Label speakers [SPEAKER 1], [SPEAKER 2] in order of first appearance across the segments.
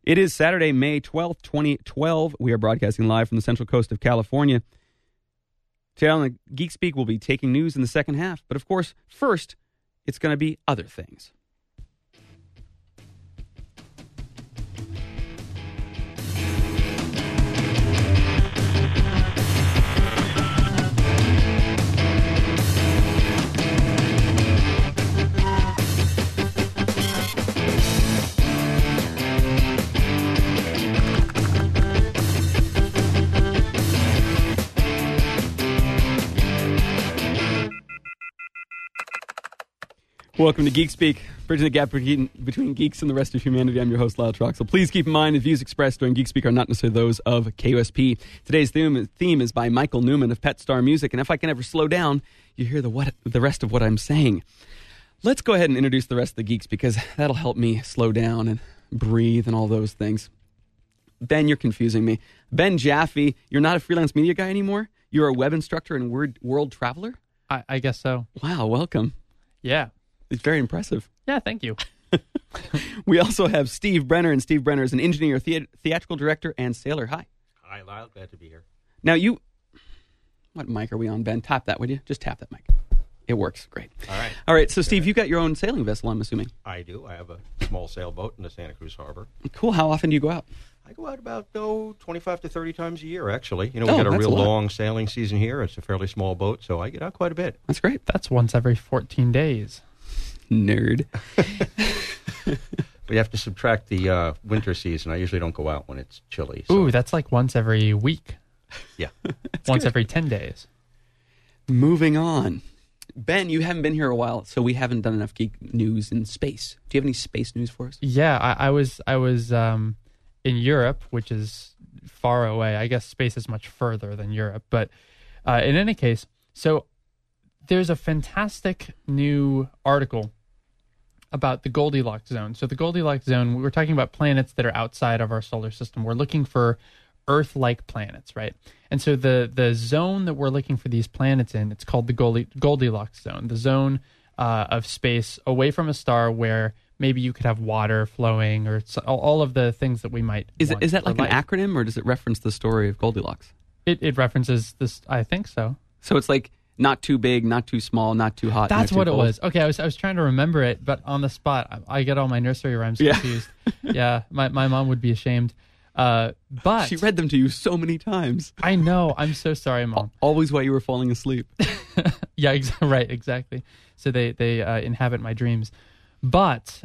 [SPEAKER 1] It is Saturday, May 12th, 2012. We are broadcasting live from the Central Coast of California. Today on Geek Speak, we'll be taking news in the second half. But of course, first, it's going to be other things. Welcome to Geek Speak, bridging the gap between geeks and the rest of humanity. I'm your host, Lyle Troxel. Please keep in mind the views expressed during Geek Speak are not necessarily those of KUSP. Today's theme is by Michael Newman of Pet Star Music, and if I can ever slow down, you hear the rest of what I'm saying. Let's go ahead and introduce the rest of the geeks, because that'll help me slow down and breathe and all those things. Ben, you're confusing me. Ben Jaffe, you're not a freelance media guy anymore? You're a web instructor and world traveler?
[SPEAKER 2] I guess so.
[SPEAKER 1] Wow, welcome.
[SPEAKER 2] Yeah.
[SPEAKER 1] It's very impressive.
[SPEAKER 2] Yeah, thank you.
[SPEAKER 1] We also have Steve Brenner, and Steve Brenner is an engineer, theatrical director, and sailor. Hi.
[SPEAKER 3] Hi, Lyle. Glad to be here.
[SPEAKER 1] Now what mic are we on, Ben? Tap that, would you? Just tap that mic. It works. Great. All right. So, Steve, you got your own sailing vessel, I'm assuming.
[SPEAKER 3] I do. I have a small sailboat in the Santa Cruz Harbor.
[SPEAKER 1] Cool. How often do you go out?
[SPEAKER 3] I go out about 25 to 30 times a year, actually. We got a real long sailing season here. It's a fairly small boat, so I get out quite a bit.
[SPEAKER 1] That's great.
[SPEAKER 2] That's once every 14 days.
[SPEAKER 1] Nerd.
[SPEAKER 3] We have to subtract the winter season. I usually don't go out when it's chilly. So.
[SPEAKER 2] Ooh, that's like once every week.
[SPEAKER 3] Yeah.
[SPEAKER 2] Once every 10 days.
[SPEAKER 1] Moving on. Ben, you haven't been here a while, so we haven't done enough geek news in space. Do you have any space news for us?
[SPEAKER 2] Yeah, I was in Europe, which is far away. I guess space is much further than Europe. But in any case, so there's a fantastic new article about the Goldilocks zone. So the Goldilocks zone, we're talking about planets that are outside of our solar system. We're looking for Earth-like planets, right? And so the zone that we're looking for these planets in, it's called the Goldilocks zone, the zone of space away from a star where maybe you could have water flowing or all of the things that we might want.
[SPEAKER 1] Is that like an acronym, or does it reference the story of Goldilocks?
[SPEAKER 2] It references this, I think so.
[SPEAKER 1] So it's like not too big, not too small, not too hot.
[SPEAKER 2] That's what
[SPEAKER 1] it
[SPEAKER 2] was. Okay, I was trying to remember it, but on the spot, I get all my nursery rhymes confused. Yeah, my mom would be ashamed. But
[SPEAKER 1] she read them to you so many times.
[SPEAKER 2] I know. I'm so sorry, Mom.
[SPEAKER 1] Always while you were falling asleep.
[SPEAKER 2] Yeah, right, exactly. So they inhabit my dreams. But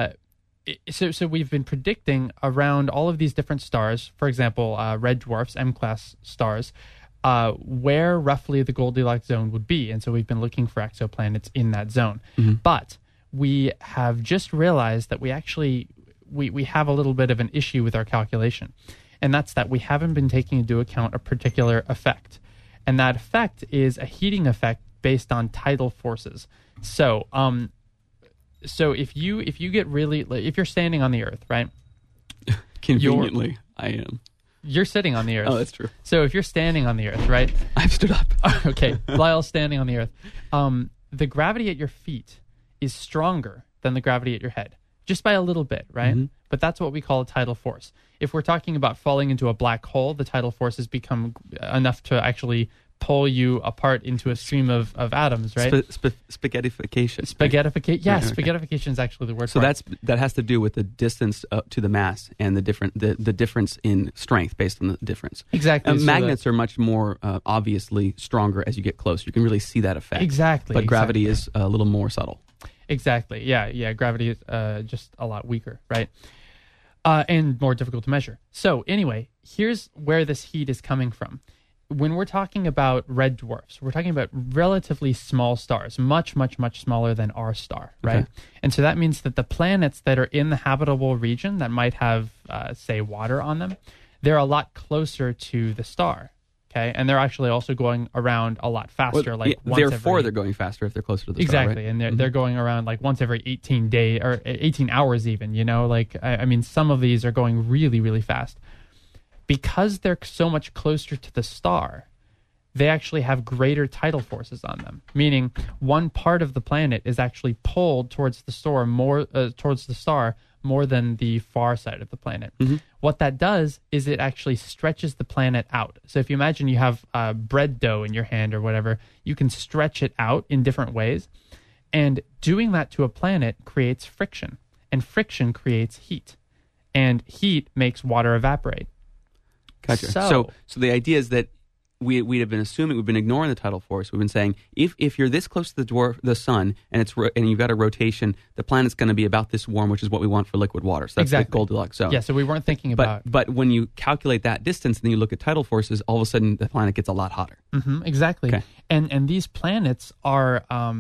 [SPEAKER 2] so we've been predicting around all of these different stars, for example, red dwarfs, M-class stars, where roughly the Goldilocks zone would be. And so we've been looking for exoplanets in that zone. Mm-hmm. But we have just realized that we actually we have a little bit of an issue with our calculation. And that's that we haven't been taking into account a particular effect. And that effect is a heating effect based on tidal forces. So if you get really, if you're standing on the Earth, right?
[SPEAKER 1] Conveniently, I am.
[SPEAKER 2] You're sitting on the Earth.
[SPEAKER 1] Oh, that's true.
[SPEAKER 2] So if you're standing on the Earth, right?
[SPEAKER 1] I've stood up.
[SPEAKER 2] Okay, Lyle's standing on the Earth. The gravity at your feet is stronger than the gravity at your head, just by a little bit, right? Mm-hmm. But that's what we call a tidal force. If we're talking about falling into a black hole, the tidal forces become enough to actually pull you apart into a stream of atoms, right?
[SPEAKER 1] Spaghettification.
[SPEAKER 2] Spaghettification. Yeah, okay. Spaghettification is actually the word.
[SPEAKER 1] So that has to do with the distance to the mass and the difference in strength based on the difference.
[SPEAKER 2] Exactly.
[SPEAKER 1] Magnets are much more obviously stronger as you get closer. You can really see that effect.
[SPEAKER 2] Exactly.
[SPEAKER 1] But gravity is a little more subtle.
[SPEAKER 2] Exactly. Yeah. Gravity is just a lot weaker, right? And more difficult to measure. So anyway, here's where this heat is coming from. When we're talking about red dwarfs, we're talking about relatively small stars, much, much, much smaller than our star, right? Okay. And so that means that the planets that are in the habitable region that might have, say, water on them, they're a lot closer to the star, okay? And they're actually also going around a lot faster.
[SPEAKER 1] Therefore, they're going faster if they're closer to the star,
[SPEAKER 2] exactly, right? And they're going around like once every 18 days or 18 hours even, I mean, some of these are going really, really fast. Because they're so much closer to the star, they actually have greater tidal forces on them, meaning one part of the planet is actually pulled towards the star more than the far side of the planet.
[SPEAKER 1] Mm-hmm.
[SPEAKER 2] What that does is it actually stretches the planet out. So if you imagine you have bread dough in your hand or whatever, you can stretch it out in different ways. And doing that to a planet creates friction, and friction creates heat, and heat makes water evaporate.
[SPEAKER 1] Gotcha. So the idea is that we have been assuming, we've been ignoring the tidal force. We've been saying if you're this close to the sun and and you've got a rotation, the planet's going to be about this warm, which is what we want for liquid water. So that's the Goldilocks zone.
[SPEAKER 2] Yeah. So we weren't thinking about.
[SPEAKER 1] But when you calculate that distance and then you look at tidal forces, all of a sudden the planet gets a lot hotter.
[SPEAKER 2] Mm-hmm, exactly.
[SPEAKER 1] Okay.
[SPEAKER 2] And these planets are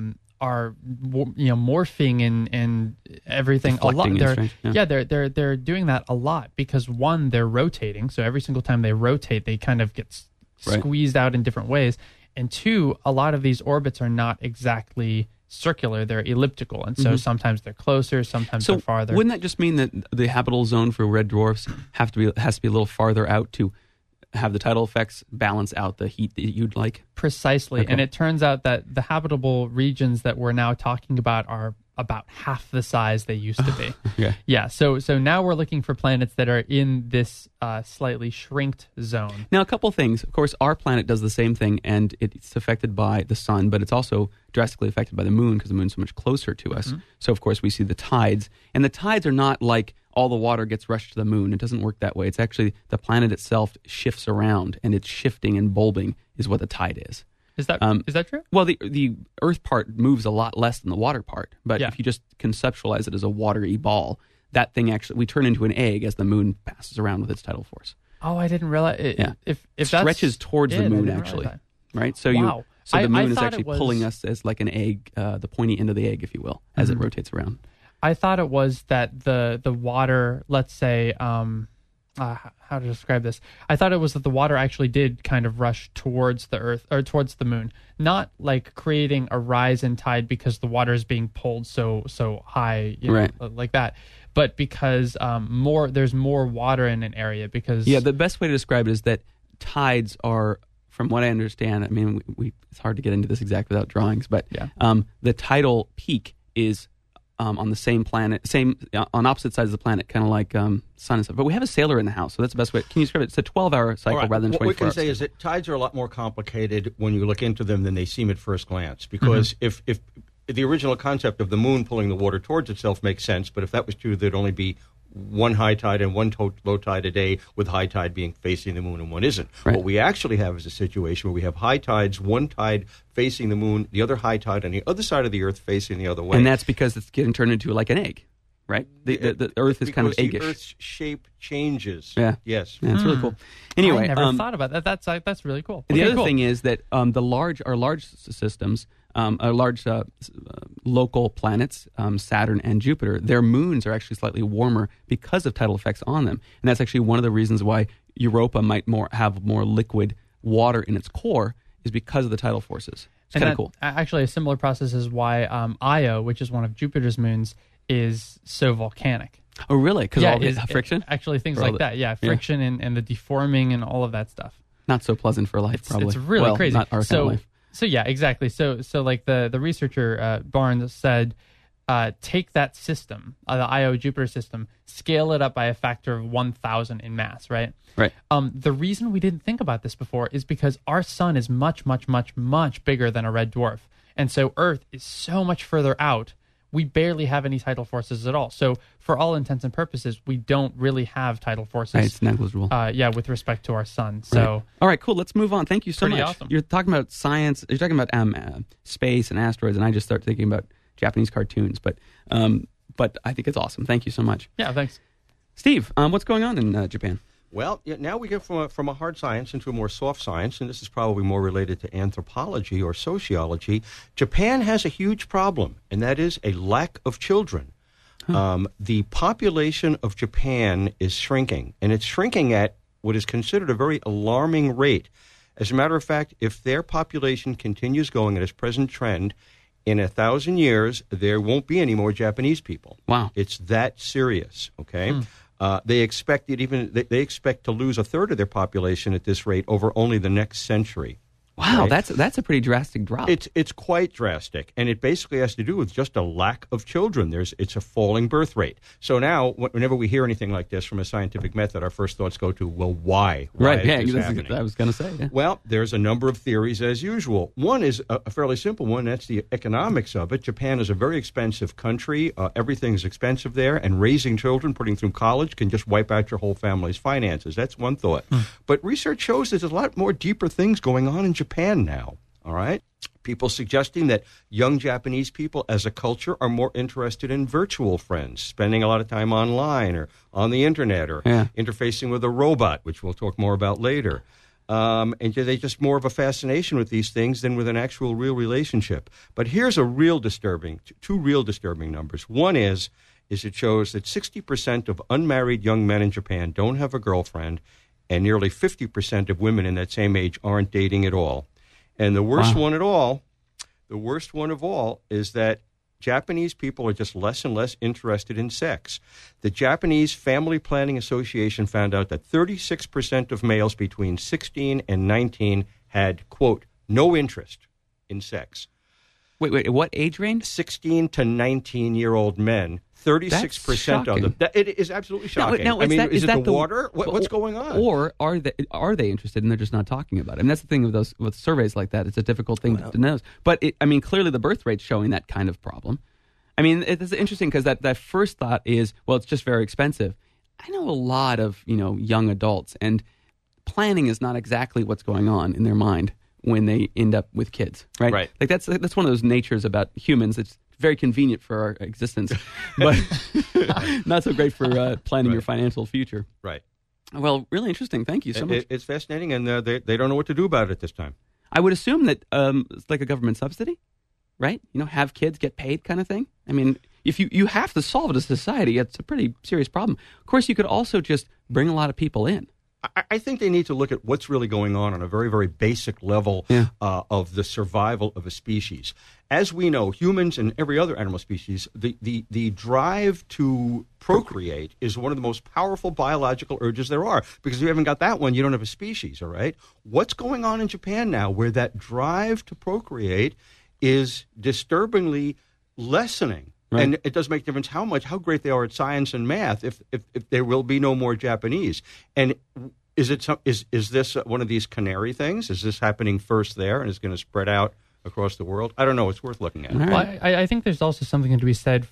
[SPEAKER 2] morphing and everything a lot. They're doing that a lot because one, they're rotating. So every single time they rotate, they kind of get squeezed out in different ways. And two, a lot of these orbits are not exactly circular; they're elliptical, and so sometimes they're closer, sometimes they're farther.
[SPEAKER 1] Wouldn't that just mean that the habitable zone for red dwarfs has to be a little farther out to have the tidal effects balance out the heat that you'd like?
[SPEAKER 2] Precisely.
[SPEAKER 1] Okay.
[SPEAKER 2] And it turns out that the habitable regions that we're now talking about are about half the size they used to be.
[SPEAKER 1] Okay.
[SPEAKER 2] Yeah. So now we're looking for planets that are in this slightly shrinked zone.
[SPEAKER 1] Now, a couple things. Of course, our planet does the same thing, and it's affected by the sun, but it's also drastically affected by the moon because the moon's so much closer to us. So, of course, we see the tides. And the tides are not like all the water gets rushed to the moon. It doesn't work that way. It's actually the planet itself shifts around, and it's shifting and bulbing is what the tide is.
[SPEAKER 2] Is that true?
[SPEAKER 1] Well, the Earth part moves a lot less than the water part. But if you just conceptualize it as a watery ball, that thing actually, we turn into an egg as the moon passes around with its tidal force.
[SPEAKER 2] Oh, I didn't realize. If
[SPEAKER 1] it stretches towards the moon, actually. Right? So
[SPEAKER 2] wow.
[SPEAKER 1] So the moon is actually pulling us as like an egg, the pointy end of the egg, if you will, as it rotates around.
[SPEAKER 2] I thought it was that the water, let's say, how to describe this? I thought it was that the water actually did kind of rush towards the Earth or towards the moon, not like creating a rise in tide because the water is being pulled so high, like that, but because there's more water in an area. Because
[SPEAKER 1] the best way to describe it is that tides are, from what I understand, I mean, it's hard to get into this exactly without drawings, but the tidal peak is on the same planet, on opposite sides of the planet, kind of like sun and stuff. But we have a sailor in the house, so that's the best way. Can you describe it? It's a 12-hour cycle rather than 24 hours.
[SPEAKER 3] What we can say is that tides are a lot more complicated when you look into them than they seem at first glance. Because if the original concept of the moon pulling the water towards itself makes sense, but if that was true, there'd only be one high tide and one low tide a day, with high tide being facing the moon and one isn't. Right. What we actually have is a situation where we have high tides, one tide facing the moon, the other high tide on the other side of the Earth facing the other way.
[SPEAKER 1] And that's because it's getting turned into like an egg, right? The Earth is kind of eggish.
[SPEAKER 3] The Earth's shape changes.
[SPEAKER 1] Yeah.
[SPEAKER 3] Yes.
[SPEAKER 1] Yeah, it's really cool. Anyway,
[SPEAKER 2] I never thought about that. That's really cool.
[SPEAKER 1] The other thing is that our large systems, large local planets, Saturn and Jupiter, their moons are actually slightly warmer because of tidal effects on them. And that's actually one of the reasons why Europa might have more liquid water in its core, is because of the tidal forces. It's kind of cool.
[SPEAKER 2] Actually, a similar process is why Io, which is one of Jupiter's moons, is so volcanic.
[SPEAKER 1] Oh, really? Because all the friction?
[SPEAKER 2] Actually, things like that. Yeah, friction and the deforming and all of that stuff.
[SPEAKER 1] Not so pleasant for life, probably.
[SPEAKER 2] It's really crazy.
[SPEAKER 1] Not our kind of life.
[SPEAKER 2] So yeah, exactly. So like the researcher Barnes said, take that system, the Io Jupiter system, scale it up by a factor of 1,000 in mass, right?
[SPEAKER 1] Right.
[SPEAKER 2] The reason we didn't think about this before is because our sun is much, much, much, much bigger than a red dwarf, and so Earth is so much further out. We barely have any tidal forces at all. So for all intents and purposes, we don't really have tidal forces.
[SPEAKER 1] Right, it's negligible.
[SPEAKER 2] With respect to our sun. So
[SPEAKER 1] right. All right, cool. Let's move on. Thank you so much.
[SPEAKER 2] Awesome.
[SPEAKER 1] You're talking about science. You're talking about space and asteroids, and I just start thinking about Japanese cartoons. But I think it's awesome. Thank you so much.
[SPEAKER 2] Yeah, thanks.
[SPEAKER 1] Steve, what's going on in Japan?
[SPEAKER 3] Well, now we get from a hard science into a more soft science, and this is probably more related to anthropology or sociology. Japan has a huge problem, and that is a lack of children. The population of Japan is shrinking, and it's shrinking at what is considered a very alarming rate. As a matter of fact, if their population continues going at its present trend, in 1,000 years, there won't be any more Japanese people.
[SPEAKER 1] Wow.
[SPEAKER 3] It's that serious, okay? They expect to lose a third of their population at this rate over only the next century.
[SPEAKER 1] Wow,
[SPEAKER 3] Right?
[SPEAKER 1] that's a pretty drastic drop.
[SPEAKER 3] It's quite drastic, and it basically has to do with just a lack of children. It's a falling birth rate. So now, whenever we hear anything like this from a scientific method, our first thoughts go to, well, why?
[SPEAKER 1] Right, yeah,
[SPEAKER 3] is this
[SPEAKER 1] this
[SPEAKER 3] happening?
[SPEAKER 1] I was going to say. Yeah.
[SPEAKER 3] Well, there's a number of theories as usual. One is a fairly simple one. That's the economics of it. Japan is a very expensive country. Everything's expensive there, and raising children, putting them through college, can just wipe out your whole family's finances. That's one thought. But research shows there's a lot more deeper things going on in Japan now. All right? People suggesting that young Japanese people as a culture are more interested in virtual friends, spending a lot of time online or on the internet or interfacing with a robot, which we'll talk more about later. And they just more of a fascination with these things than with an actual real relationship. But here's two real disturbing numbers. One is it shows that 60% of unmarried young men in Japan don't have a girlfriend, and nearly 50% of women in that same age aren't dating at all. And the worst one of all is that Japanese people are just less and less interested in sex. The Japanese Family Planning Association found out that 36% of males between 16 and 19 had, quote, no interest in sex.
[SPEAKER 1] Wait, what age range?
[SPEAKER 3] 16 to 19-year-old men, 36% of them. It is absolutely shocking.
[SPEAKER 1] No,
[SPEAKER 3] is it the water? What's going on?
[SPEAKER 1] Or are they interested and they're just not talking about it? I mean, that's the thing with surveys like that. It's a difficult thing to know. But, clearly the birth rate's showing that kind of problem. I mean, it's interesting because that first thought is, well, it's just very expensive. I know a lot of, young adults, and planning is not exactly what's going on in their mind when they end up with kids, right?
[SPEAKER 3] Right.
[SPEAKER 1] Like that's one of those natures about humans. It's very convenient for our existence, but not so great for planning your financial future.
[SPEAKER 3] Right.
[SPEAKER 1] Well, really interesting. Thank you so much.
[SPEAKER 3] It's fascinating, and they don't know what to do about it this time.
[SPEAKER 1] I would assume that it's like a government subsidy, right? Have kids get paid kind of thing. I mean, if you have to solve it as a society, it's a pretty serious problem. Of course, you could also just bring a lot of people in.
[SPEAKER 3] I think they need to look at what's really going on a very, very basic level of the survival of a species. As we know, humans and every other animal species, the drive to procreate is one of the most powerful biological urges there are. Because if you haven't got that one, you don't have a species, all right? What's going on in Japan now where that drive to procreate is disturbingly lessening? Right. And it does make a difference how great they are at science and math if there will be no more Japanese. And is this one of these canary things? Is this happening first there and is going to spread out across the world? I don't know. It's worth looking at.
[SPEAKER 2] Well, I think there's also something to be said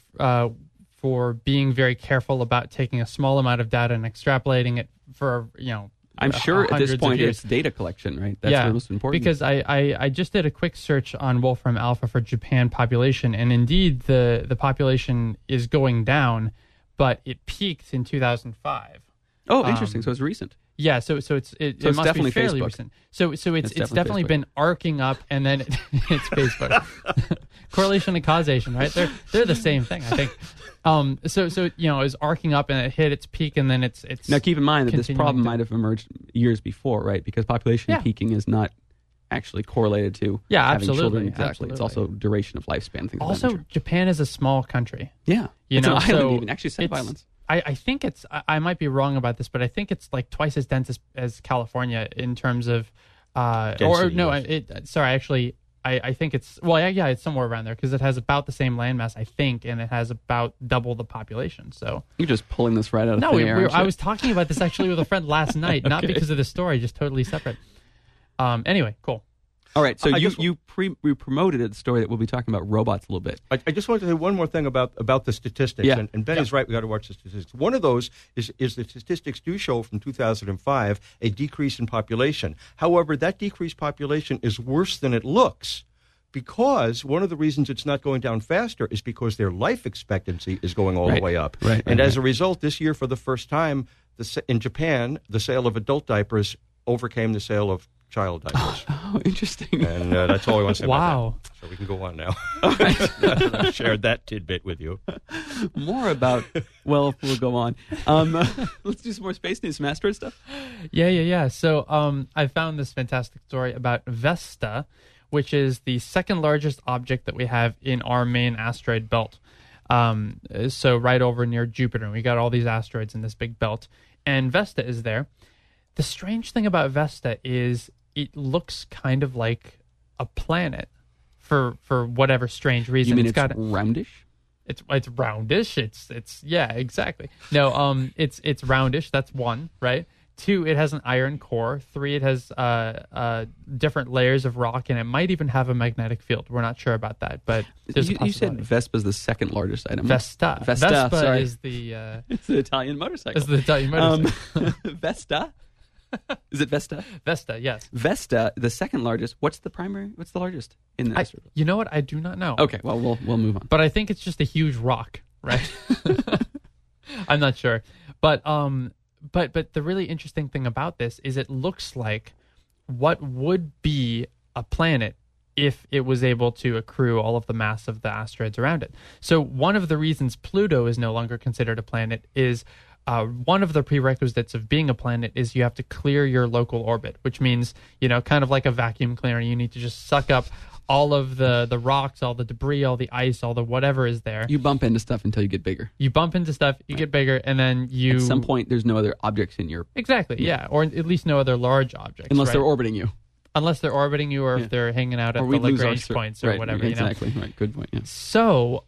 [SPEAKER 2] for being very careful about taking a small amount of data and extrapolating it for,
[SPEAKER 1] I'm sure at this point it's data collection, right? That's the most important.
[SPEAKER 2] Because I just did a quick search on Wolfram Alpha for Japan population, and indeed the population is going down, but it peaked in 2005
[SPEAKER 1] Oh, interesting. So it's recent.
[SPEAKER 2] Yeah, so it must
[SPEAKER 1] definitely
[SPEAKER 2] be fairly
[SPEAKER 1] Facebook.
[SPEAKER 2] recent. So it's definitely
[SPEAKER 1] Facebook.
[SPEAKER 2] been arcing up, and then it's Facebook. Correlation and causation, right? They're the same thing, I think. So it's arcing up and it hit its peak, and then it's
[SPEAKER 1] now keep in mind that this problem
[SPEAKER 2] to-
[SPEAKER 1] might have emerged years before, right? Because population peaking is not actually correlated to having
[SPEAKER 2] absolutely,
[SPEAKER 1] children exactly.
[SPEAKER 2] absolutely.
[SPEAKER 1] It's also duration of lifespan. Things
[SPEAKER 2] Also,
[SPEAKER 1] of that nature.
[SPEAKER 2] Japan is a small country.
[SPEAKER 1] Yeah, it's an island even. Actually, set violence.
[SPEAKER 2] I think it's, I might be wrong about this, but I think it's like twice as dense as California in terms of,
[SPEAKER 3] Density, yes.
[SPEAKER 2] I think it's, it's somewhere around there because it has about the same landmass, I think, and it has about double the population. So
[SPEAKER 1] You're just pulling this right out of
[SPEAKER 2] no,
[SPEAKER 1] thin air.
[SPEAKER 2] I was talking about this actually with a friend last night, not because of the story, just totally separate. Anyway, cool.
[SPEAKER 1] All right, so you promoted a story that we'll be talking about robots a little bit.
[SPEAKER 3] I just wanted to say one more thing about the statistics, and Ben is right, we got to watch the statistics. One of those is the statistics do show from 2005 a decrease in population. However, that decreased population is worse than it looks because one of the reasons it's not going down faster is because their life expectancy is going all the way up. And as a result, this year for the first time in Japan, the sale of adult diapers overcame the sale of child diapers.
[SPEAKER 1] Oh, interesting.
[SPEAKER 3] And that's all I want to say
[SPEAKER 2] Wow.
[SPEAKER 3] about that. So we can go on now. I've shared that tidbit with you.
[SPEAKER 1] More about, we'll go on. Let's do some more space news, some asteroid stuff.
[SPEAKER 2] Yeah. So I found this fantastic story about Vesta, which is the second largest object that we have in our main asteroid belt. So right over near Jupiter. We got all these asteroids in this big belt. And Vesta is there. The strange thing about Vesta is it looks kind of like a planet for whatever strange reason.
[SPEAKER 1] You mean
[SPEAKER 2] it's
[SPEAKER 1] got roundish?
[SPEAKER 2] It's roundish. It's yeah, exactly. No, it's roundish. That's one, right? 2, it has an iron core. 3, it has different layers of rock, and it might even have a magnetic field. We're not sure about that, but there's a
[SPEAKER 1] you said
[SPEAKER 2] possibility.
[SPEAKER 1] Vespa's the second largest item.
[SPEAKER 2] Vespa
[SPEAKER 1] sorry.
[SPEAKER 2] is the
[SPEAKER 1] It's an Italian motorcycle.
[SPEAKER 2] is the Italian motorcycle.
[SPEAKER 1] Vesta? Is it Vesta?
[SPEAKER 2] Vesta, yes.
[SPEAKER 1] Vesta, the second largest. What's the largest in the asteroid?
[SPEAKER 2] You know what? I do not know.
[SPEAKER 1] Okay, well, we'll move on.
[SPEAKER 2] But I think it's just a huge rock, right? I'm not sure. But the really interesting thing about this is it looks like what would be a planet if it was able to accrue all of the mass of the asteroids around it. So one of the reasons Pluto is no longer considered a planet is one of the prerequisites of being a planet is you have to clear your local orbit, which means, kind of like a vacuum cleaner, you need to just suck up all of the rocks, all the debris, all the ice, all the whatever is there.
[SPEAKER 1] You bump into stuff until you get bigger.
[SPEAKER 2] You bump into stuff, you get bigger, and then you...
[SPEAKER 1] At some point, there's no other objects in your...
[SPEAKER 2] Exactly, yeah. Or at least no other large objects.
[SPEAKER 1] Unless
[SPEAKER 2] right?
[SPEAKER 1] they're orbiting you.
[SPEAKER 2] Unless they're orbiting you, or if they're hanging out at the Lagrange points or
[SPEAKER 1] right,
[SPEAKER 2] whatever.
[SPEAKER 1] Exactly, right. Good point, yeah.
[SPEAKER 2] So,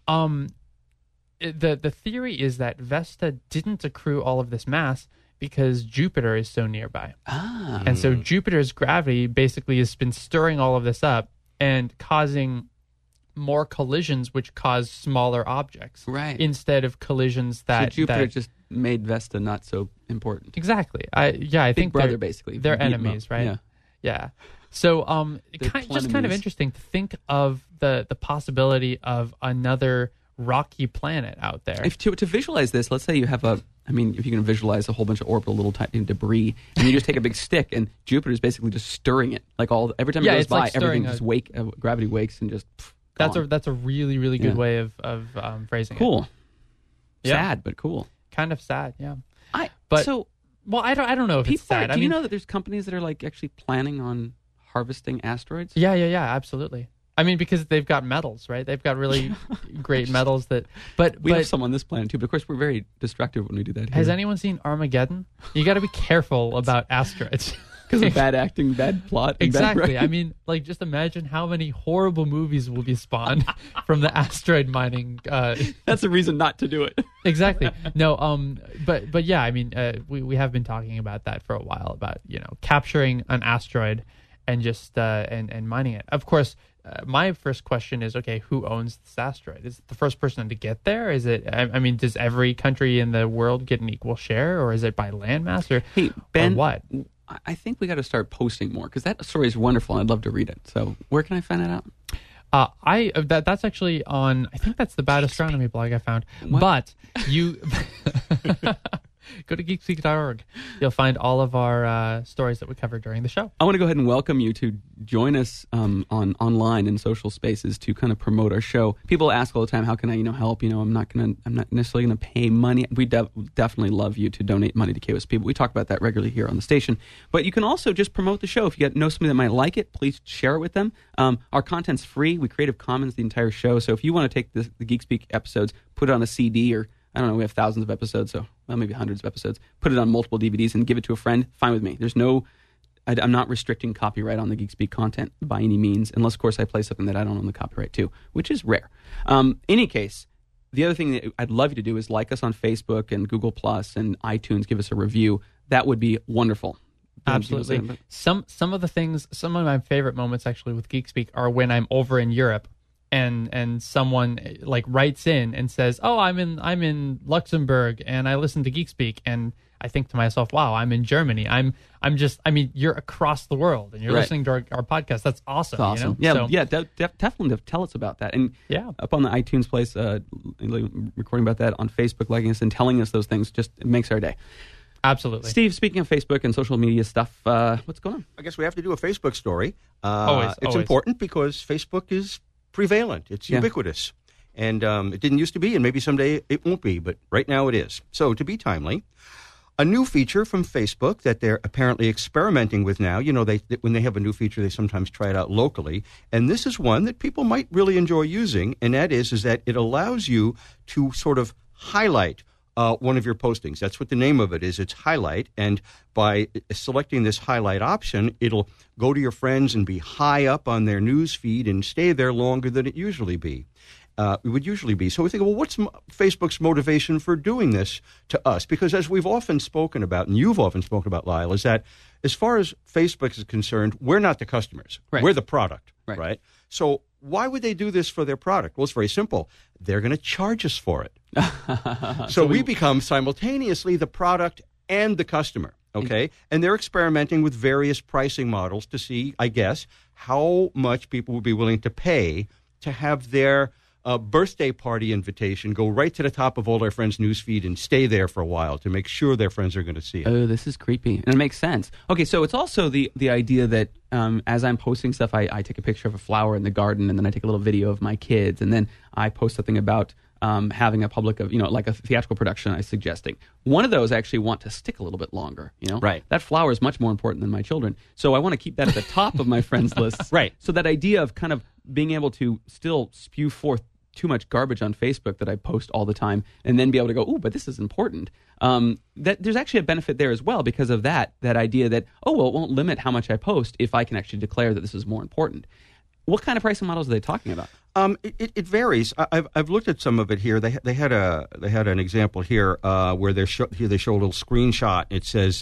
[SPEAKER 2] the theory is that Vesta didn't accrue all of this mass because Jupiter is so nearby. And so Jupiter's gravity basically has been stirring all of this up and causing more collisions, which cause smaller objects.
[SPEAKER 1] Right.
[SPEAKER 2] Instead of collisions that...
[SPEAKER 1] So Jupiter just made Vesta not so important.
[SPEAKER 2] Exactly. I
[SPEAKER 1] Big
[SPEAKER 2] think
[SPEAKER 1] brother, basically.
[SPEAKER 2] They're enemies, right? Yeah. So just kind of interesting to think of the possibility of another rocky planet out there.
[SPEAKER 1] If to visualize this, let's say you have if you're going to visualize a whole bunch of orbital little tiny debris, and you just take a big stick, and Jupiter's basically just stirring it, like every time it goes by,
[SPEAKER 2] like
[SPEAKER 1] everything just gravity wakes and just.
[SPEAKER 2] That's a really, really good way of phrasing it.
[SPEAKER 1] Cool.
[SPEAKER 2] Yeah.
[SPEAKER 1] Sad, but cool.
[SPEAKER 2] Kind of sad, yeah.
[SPEAKER 1] I
[SPEAKER 2] don't know if it's sad.
[SPEAKER 1] Do you know that there's companies that are actually planning on harvesting asteroids?
[SPEAKER 2] Yeah, absolutely. Because they've got metals, right? They've got really great metals that. But
[SPEAKER 1] we have some on this planet too. But of course, we're very destructive when we do that here.
[SPEAKER 2] Has anyone seen Armageddon? You got to be careful about asteroids
[SPEAKER 1] because of bad acting, bad plot.
[SPEAKER 2] Exactly. Just imagine how many horrible movies will be spawned from the asteroid mining.
[SPEAKER 1] That's a reason not to do it.
[SPEAKER 2] Exactly. No. But yeah. We have been talking about that for a while about capturing an asteroid and just and mining it. Of course. My first question is, okay, who owns this asteroid? Is it the first person to get there? Is it? Does every country in the world get an equal share, or is it by landmass, or
[SPEAKER 1] hey Ben,
[SPEAKER 2] or what?
[SPEAKER 1] I think we got to start posting more because that story is wonderful, and I'd love to read it. So where can I find that out?
[SPEAKER 2] That's actually on. I think that's the Bad Astronomy blog I found.
[SPEAKER 1] What?
[SPEAKER 2] But you go to geekspeak.org. You'll find all of our stories that we covered during the show.
[SPEAKER 1] I want to go ahead and welcome you to join us on online and social spaces to kind of promote our show. People ask all the time, how can I help? I'm not necessarily going to pay money. We definitely love you to donate money to KOSP, but we talk about that regularly here on the station. But you can also just promote the show. If you know somebody that might like it, please share it with them. Our content's free. We Creative Commons the entire show. So if you want to take the GeekSpeak episodes, put it on a CD or I don't know, we have thousands of episodes, so maybe hundreds of episodes. Put it on multiple DVDs and give it to a friend. Fine with me. I'm not restricting copyright on the GeekSpeak content by any means, unless, of course, I play something that I don't own the copyright to, which is rare. Any case, the other thing that I'd love you to do is like us on Facebook and Google Plus and iTunes. Give us a review. That would be wonderful.
[SPEAKER 2] Absolutely. Some of my favorite moments actually with GeekSpeak are when I'm over in Europe. And someone writes in and says, "Oh, I'm in Luxembourg and I listen to GeekSpeak," and I think to myself, "Wow, I'm in Germany. You're across the world and you're listening to our podcast. That's awesome."
[SPEAKER 1] That's awesome. Definitely tell us about that. And up on the iTunes place, recording about that on Facebook, liking us and telling us those things it makes our day.
[SPEAKER 2] Absolutely.
[SPEAKER 1] Steve, speaking of Facebook and social media stuff, what's going on?
[SPEAKER 3] I guess we have to do a Facebook story.
[SPEAKER 2] Always.
[SPEAKER 3] Important because Facebook is prevalent. It's ubiquitous. And it didn't used to be, and maybe someday it won't be, but right now it is. So to be timely, a new feature from Facebook that they're apparently experimenting with now. When they have a new feature, they sometimes try it out locally. And this is one that people might really enjoy using, and that is that it allows you to sort of highlight one of your postings. That's what the name of it is. It's highlight. And by selecting this highlight option, it'll go to your friends and be high up on their news feed and stay there longer than it would usually be. So we think, well, what's Facebook's motivation for doing this to us? Because as we've often spoken about, and you've often spoken about, Lyle, is that as far as Facebook is concerned, we're not the customers.
[SPEAKER 1] Right.
[SPEAKER 3] We're the product,
[SPEAKER 1] Right.
[SPEAKER 3] right? So why would they do this for their product? Well, it's very simple. They're going to charge us for it. So we become simultaneously the product and the customer, okay? And they're experimenting with various pricing models to see, I guess, how much people would be willing to pay to have their birthday party invitation go right to the top of all their friends' newsfeed and stay there for a while to make sure their friends are going to see it.
[SPEAKER 1] Oh, this is creepy. And it makes sense. Okay, so it's also the idea that as I'm posting stuff, I take a picture of a flower in the garden, and then I take a little video of my kids, and then I post something about having a public of, like a theatrical production I'm suggesting. One of those I actually want to stick a little bit longer,
[SPEAKER 3] Right.
[SPEAKER 1] That flower is much more important than my children. So I want to keep that at the top of my friends lists.
[SPEAKER 3] Right.
[SPEAKER 1] So that idea of kind of being able to still spew forth too much garbage on Facebook that I post all the time, and then be able to go, but this is important. That there's actually a benefit there as well because of that idea that, it won't limit how much I post if I can actually declare that this is more important. What kind of pricing models are they talking about?
[SPEAKER 3] It varies. I've looked at some of it here. They had an example here where they show a little screenshot. It says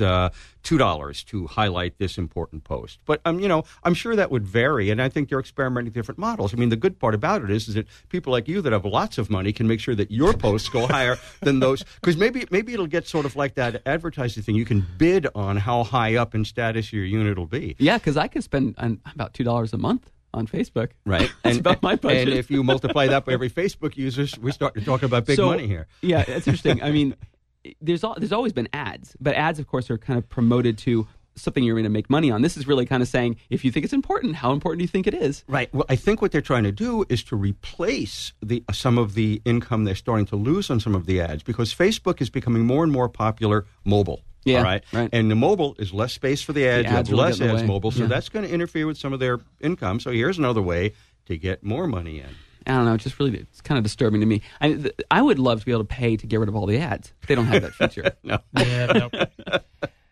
[SPEAKER 3] $2 to highlight this important post. But I'm sure that would vary, and I think they're experimenting with different models. I mean, the good part about it is that people like you that have lots of money can make sure that your posts go higher than those. Because maybe it'll get sort of like that advertising thing. You can bid on how high up in status your unit will be.
[SPEAKER 1] Yeah, because I could spend about $2 a month on Facebook.
[SPEAKER 3] Right.
[SPEAKER 1] That's about my budget.
[SPEAKER 3] And if you multiply that by every Facebook user, we start talking about big money here.
[SPEAKER 1] Yeah, it's interesting. I mean, there's always been ads, but ads, of course, are kind of promoted to something you're going to make money on. This is really kind of saying, if you think it's important, how important do you think it is?
[SPEAKER 3] Right. Well, I think what they're trying to do is to replace some of the income they're starting to lose on some of the ads, because Facebook is becoming more and more popular mobile.
[SPEAKER 1] Yeah,
[SPEAKER 3] all right. And the mobile is less space for the ads.
[SPEAKER 1] The ads
[SPEAKER 3] you have less
[SPEAKER 1] will get in the
[SPEAKER 3] ads
[SPEAKER 1] way.
[SPEAKER 3] mobile, so
[SPEAKER 1] Yeah.
[SPEAKER 3] that's going to interfere with some of their income. So here's another way to get more money in.
[SPEAKER 1] I don't know. It's kind of disturbing to me. I would love to be able to pay to get rid of all the ads. They don't have that feature.
[SPEAKER 3] No.
[SPEAKER 2] Yeah, nope.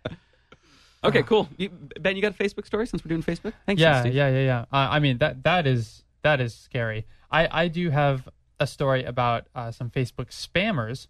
[SPEAKER 1] Okay, cool. Ben, you got a Facebook story since we're doing Facebook? Thanks.
[SPEAKER 2] Yeah.
[SPEAKER 1] Steve.
[SPEAKER 2] I mean, that is scary. I do have a story about some Facebook spammers.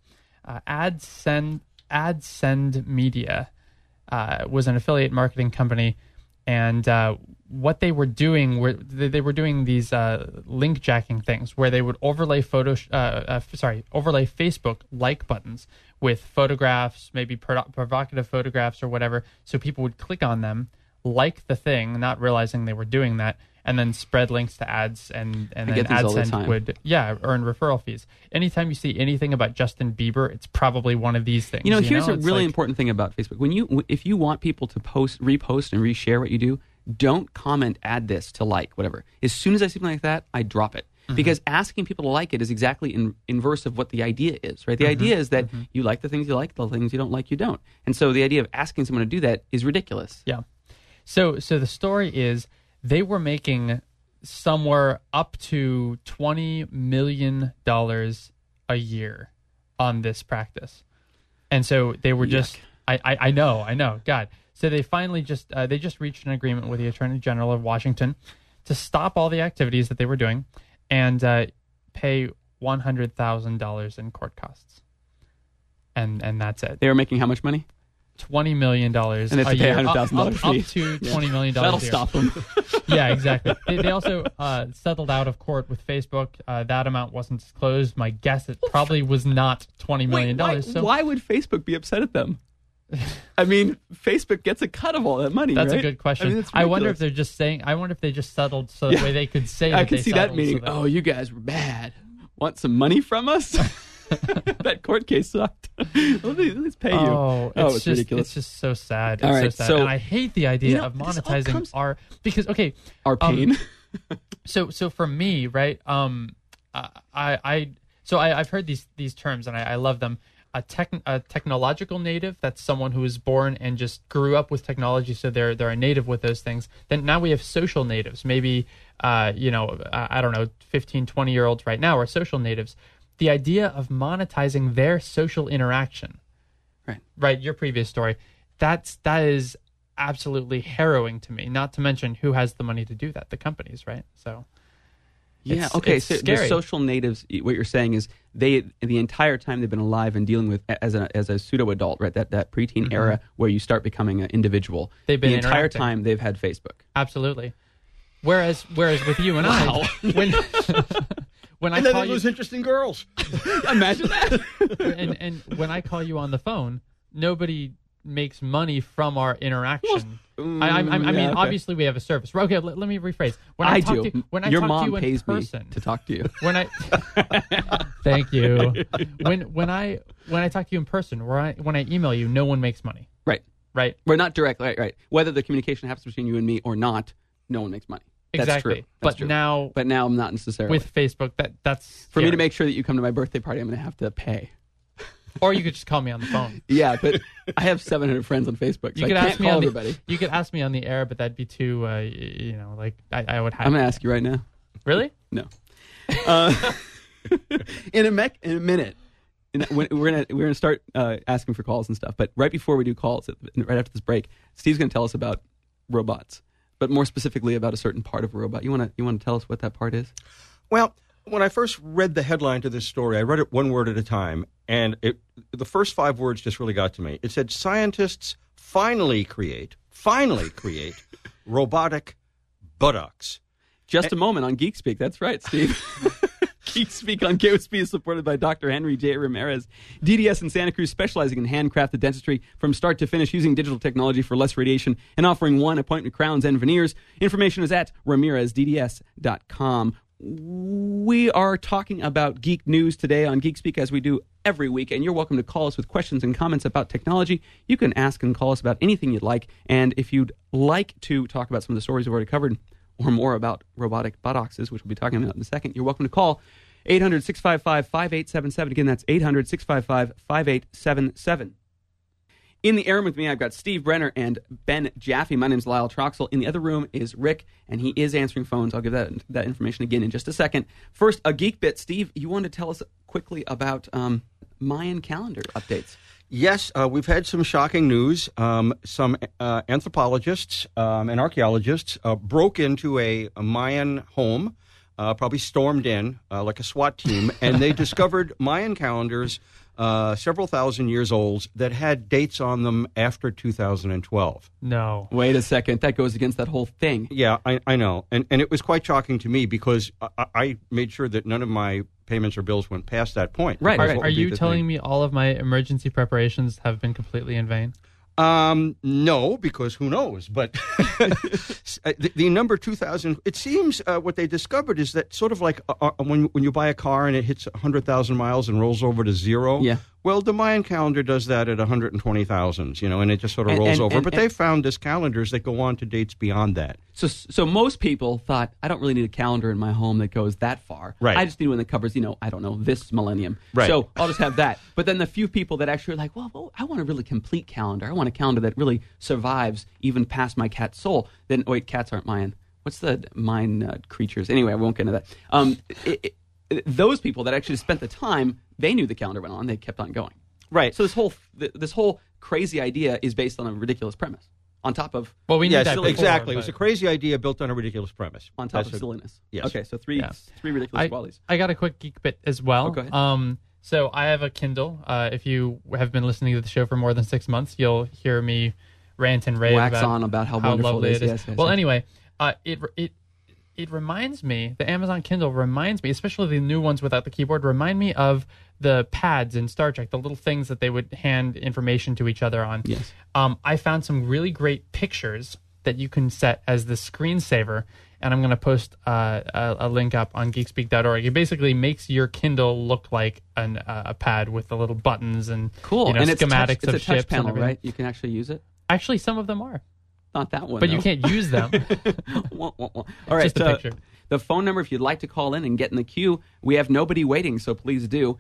[SPEAKER 2] AdSend Media was an affiliate marketing company, and what they were doing were they were doing these link jacking things where they would overlay overlay Facebook like buttons with photographs, maybe provocative photographs or whatever, so people would click on them, like the thing, not realizing they were doing that, and then spread links to ads, and then AdSend would earn referral fees. Anytime you see anything about Justin Bieber, it's probably one of these things.
[SPEAKER 1] Here's a
[SPEAKER 2] It's
[SPEAKER 1] really
[SPEAKER 2] like,
[SPEAKER 1] important thing about Facebook. If you want people to repost and reshare what you do, don't comment, add this to like, whatever. As soon as I see something like that, I drop it. Because asking people to like it is exactly inverse of what the idea is, right? The idea is that you like the things you like, the things you don't like, you don't. And so the idea of asking someone to do that is ridiculous.
[SPEAKER 2] Yeah. So the story is they were making somewhere up to $20 million a year on this practice. And so they were just, I know, God. So they finally just reached an agreement with the Attorney General of Washington to stop all the activities that they were doing and pay $100,000 in court costs. And that's it.
[SPEAKER 1] They were making how much money?
[SPEAKER 2] $20 million
[SPEAKER 1] And they have
[SPEAKER 2] a
[SPEAKER 1] to pay
[SPEAKER 2] year.
[SPEAKER 1] $100,000 fee.
[SPEAKER 2] Up to $20 million
[SPEAKER 1] That'll
[SPEAKER 2] a year.
[SPEAKER 1] stop them.
[SPEAKER 2] Yeah, exactly. They also settled out of court with Facebook. That amount wasn't disclosed. My guess, it probably was not $20 million.
[SPEAKER 1] Why would Facebook be upset at them? I mean, Facebook gets a cut of all that money,
[SPEAKER 2] That's
[SPEAKER 1] right?
[SPEAKER 2] a good question.
[SPEAKER 1] I mean, it's
[SPEAKER 2] I wonder
[SPEAKER 1] ridiculous.
[SPEAKER 2] if they're just saying. I wonder if they just settled so that way they could say.
[SPEAKER 1] I
[SPEAKER 2] that
[SPEAKER 1] can
[SPEAKER 2] they
[SPEAKER 1] see that
[SPEAKER 2] settled
[SPEAKER 1] meaning.
[SPEAKER 2] so that-
[SPEAKER 1] You guys were bad. Want some money from us? That court case sucked. Let's pay you.
[SPEAKER 2] Oh,
[SPEAKER 1] it's
[SPEAKER 2] just
[SPEAKER 1] ridiculous.
[SPEAKER 2] It's just so sad. It's
[SPEAKER 1] All right,
[SPEAKER 2] so sad.
[SPEAKER 1] so-
[SPEAKER 2] And I hate the idea of
[SPEAKER 1] this all
[SPEAKER 2] monetizing
[SPEAKER 1] comes-
[SPEAKER 2] our
[SPEAKER 1] Our pain.
[SPEAKER 2] So for me, right? I've heard these terms and I love them. A technological native, that's someone who is born and just grew up with technology, so they're a native with those things. Then now we have social natives. Maybe I don't know, 15, 20-year-olds right now are social natives. the idea of monetizing their social interaction, right, your previous story, that is absolutely harrowing to me, not to mention who has the money to do that, the companies, right? So
[SPEAKER 1] yeah,
[SPEAKER 2] it's,
[SPEAKER 1] okay,
[SPEAKER 2] it's
[SPEAKER 1] so
[SPEAKER 2] scary.
[SPEAKER 1] the social natives, what you're saying is they, the entire time they've been alive and dealing with as a pseudo-adult, right, that preteen era where you start becoming an individual,
[SPEAKER 2] They've been
[SPEAKER 1] the entire
[SPEAKER 2] interacting.
[SPEAKER 1] time they've had Facebook.
[SPEAKER 2] Absolutely. Whereas with you and I, when when I
[SPEAKER 3] And then
[SPEAKER 2] call
[SPEAKER 3] they
[SPEAKER 2] you,
[SPEAKER 3] lose interest in girls.
[SPEAKER 1] Imagine that.
[SPEAKER 2] and when I call you on the phone, nobody makes money from our interaction. I mean,
[SPEAKER 1] okay.
[SPEAKER 2] obviously we have a service. Okay, let me rephrase. When
[SPEAKER 1] I
[SPEAKER 2] talk
[SPEAKER 1] do.
[SPEAKER 2] To, when I
[SPEAKER 1] Your
[SPEAKER 2] talk
[SPEAKER 1] mom
[SPEAKER 2] to you in
[SPEAKER 1] pays
[SPEAKER 2] person,
[SPEAKER 1] me to talk to you.
[SPEAKER 2] when I thank you. When I talk to you in person, when I email you, no one makes money.
[SPEAKER 1] Right. We're not direct. Right. Whether the communication happens between you and me or not, no one makes money. That's
[SPEAKER 2] Exactly.
[SPEAKER 1] true. That's true.
[SPEAKER 2] But
[SPEAKER 1] now I'm not necessarily.
[SPEAKER 2] with Facebook, that's
[SPEAKER 1] For me to
[SPEAKER 2] scary.
[SPEAKER 1] make sure that you come to my birthday party, I'm going to have to pay.
[SPEAKER 2] Or you could just call me on the phone.
[SPEAKER 1] Yeah, but I have 700 friends on Facebook, so
[SPEAKER 2] You could
[SPEAKER 1] I can't
[SPEAKER 2] ask me
[SPEAKER 1] call
[SPEAKER 2] on
[SPEAKER 1] everybody.
[SPEAKER 2] You could ask me on the air, but that'd be too, I would have.
[SPEAKER 1] I'm going to ask you right now.
[SPEAKER 2] Really?
[SPEAKER 1] No. In a minute, we're gonna start asking for calls and stuff. But right before we do calls, right after this break, Steve's going to tell us about robots, but more specifically about a certain part of a robot. You want to tell us what that part is?
[SPEAKER 3] Well, when I first read the headline to this story, I read it one word at a time, and the first 5 words just really got to me. It said, scientists finally create robotic buttocks.
[SPEAKER 1] Just a moment on Geek Speak. That's right, Steve. Geek Speak on KOSP is supported by Dr. Henry J. Ramirez. DDS in Santa Cruz, specializing in handcrafted dentistry from start to finish using digital technology for less radiation and offering one appointment crowns and veneers. Information is at RamirezDDS.com. We are talking about geek news today on Geek Speak, as we do every week, and you're welcome to call us with questions and comments about technology. You can ask and call us about anything you'd like, and if you'd like to talk about some of the stories we've already covered or more about robotic buttocks, which we'll be talking about in a second, you're welcome to call 800-655-5877. Again, that's 800-655-5877. In the air room with me, I've got Steve Brenner and Ben Jaffe. My name's Lyle Troxel. In the other room is Rick, and he is answering phones. I'll give that information again in just a second. First, a geek bit. Steve, you wanted to tell us quickly about Mayan calendar updates.
[SPEAKER 3] Yes, we've had some shocking news. Some anthropologists and archaeologists broke into a Mayan home, probably stormed in like a SWAT team, and they discovered Mayan calendars several thousand years old that had dates on them after 2012.
[SPEAKER 2] No.
[SPEAKER 1] Wait a second. That goes against that whole thing.
[SPEAKER 3] Yeah, I know. And it was quite shocking to me because I made sure that none of my payments or bills went past that point.
[SPEAKER 1] Right.
[SPEAKER 2] Are you telling me all of my emergency preparations have been completely in vain?
[SPEAKER 3] No, because who knows? But the number 2000, it seems what they discovered is that sort of like when you buy a car and it hits 100,000 miles and rolls over to zero.
[SPEAKER 1] Yeah.
[SPEAKER 3] Well, the Mayan calendar does that at 120,000, and it just sort of rolls over. But they found this calendars that go on to dates beyond that.
[SPEAKER 1] So most people thought, I don't really need a calendar in my home that goes that far.
[SPEAKER 3] Right.
[SPEAKER 1] I just need one that covers, I don't know, this millennium.
[SPEAKER 3] Right.
[SPEAKER 1] So I'll just have that. But then the few people that actually are like, well, I want a really complete calendar. I want a calendar that really survives even past my cat's soul. Then, wait, cats aren't Mayan. What's the Mayan creatures? Anyway, I won't get into that. Those people that actually spent the time, they knew the calendar went on. They kept on going.
[SPEAKER 3] Right.
[SPEAKER 1] So this whole crazy idea is based on a ridiculous premise. On top of
[SPEAKER 2] Well, we knew
[SPEAKER 3] Yes,
[SPEAKER 2] that before,
[SPEAKER 3] exactly. It was
[SPEAKER 2] but-
[SPEAKER 3] a crazy idea built on a ridiculous premise.
[SPEAKER 1] on top
[SPEAKER 3] That's
[SPEAKER 1] of
[SPEAKER 3] a-
[SPEAKER 1] silliness.
[SPEAKER 3] yes.
[SPEAKER 1] Okay, so three ridiculous qualities.
[SPEAKER 2] I got a quick geek bit as well.
[SPEAKER 1] Oh, go ahead.
[SPEAKER 2] So I have a Kindle. If you have been listening to the show for more than 6 months, you'll hear me rant and rave
[SPEAKER 1] Wax on about how wonderful
[SPEAKER 2] lovely
[SPEAKER 1] it is. Yes,
[SPEAKER 2] well,
[SPEAKER 1] yes.
[SPEAKER 2] anyway, it reminds me, the Amazon Kindle reminds me, especially the new ones without the keyboard, remind me of the pads in Star Trek, the little things that they would hand information to each other on.
[SPEAKER 1] Yes.
[SPEAKER 2] I found some really great pictures that you can set as the screensaver, and I'm going to post a link up on geekspeak.org. It basically makes your Kindle look like a pad with the little buttons and
[SPEAKER 1] Cool.
[SPEAKER 2] and
[SPEAKER 1] it's
[SPEAKER 2] schematics
[SPEAKER 1] it's
[SPEAKER 2] of
[SPEAKER 1] a touch
[SPEAKER 2] ships and
[SPEAKER 1] panel,
[SPEAKER 2] everything.
[SPEAKER 1] right? You can actually use it.
[SPEAKER 2] Actually, some of them are,
[SPEAKER 1] Not that one,
[SPEAKER 2] but you
[SPEAKER 1] though.
[SPEAKER 2] can't use them.
[SPEAKER 1] All right.
[SPEAKER 2] Just a picture.
[SPEAKER 1] The phone number, if you'd like to call in and get in the queue, we have nobody waiting, so please do.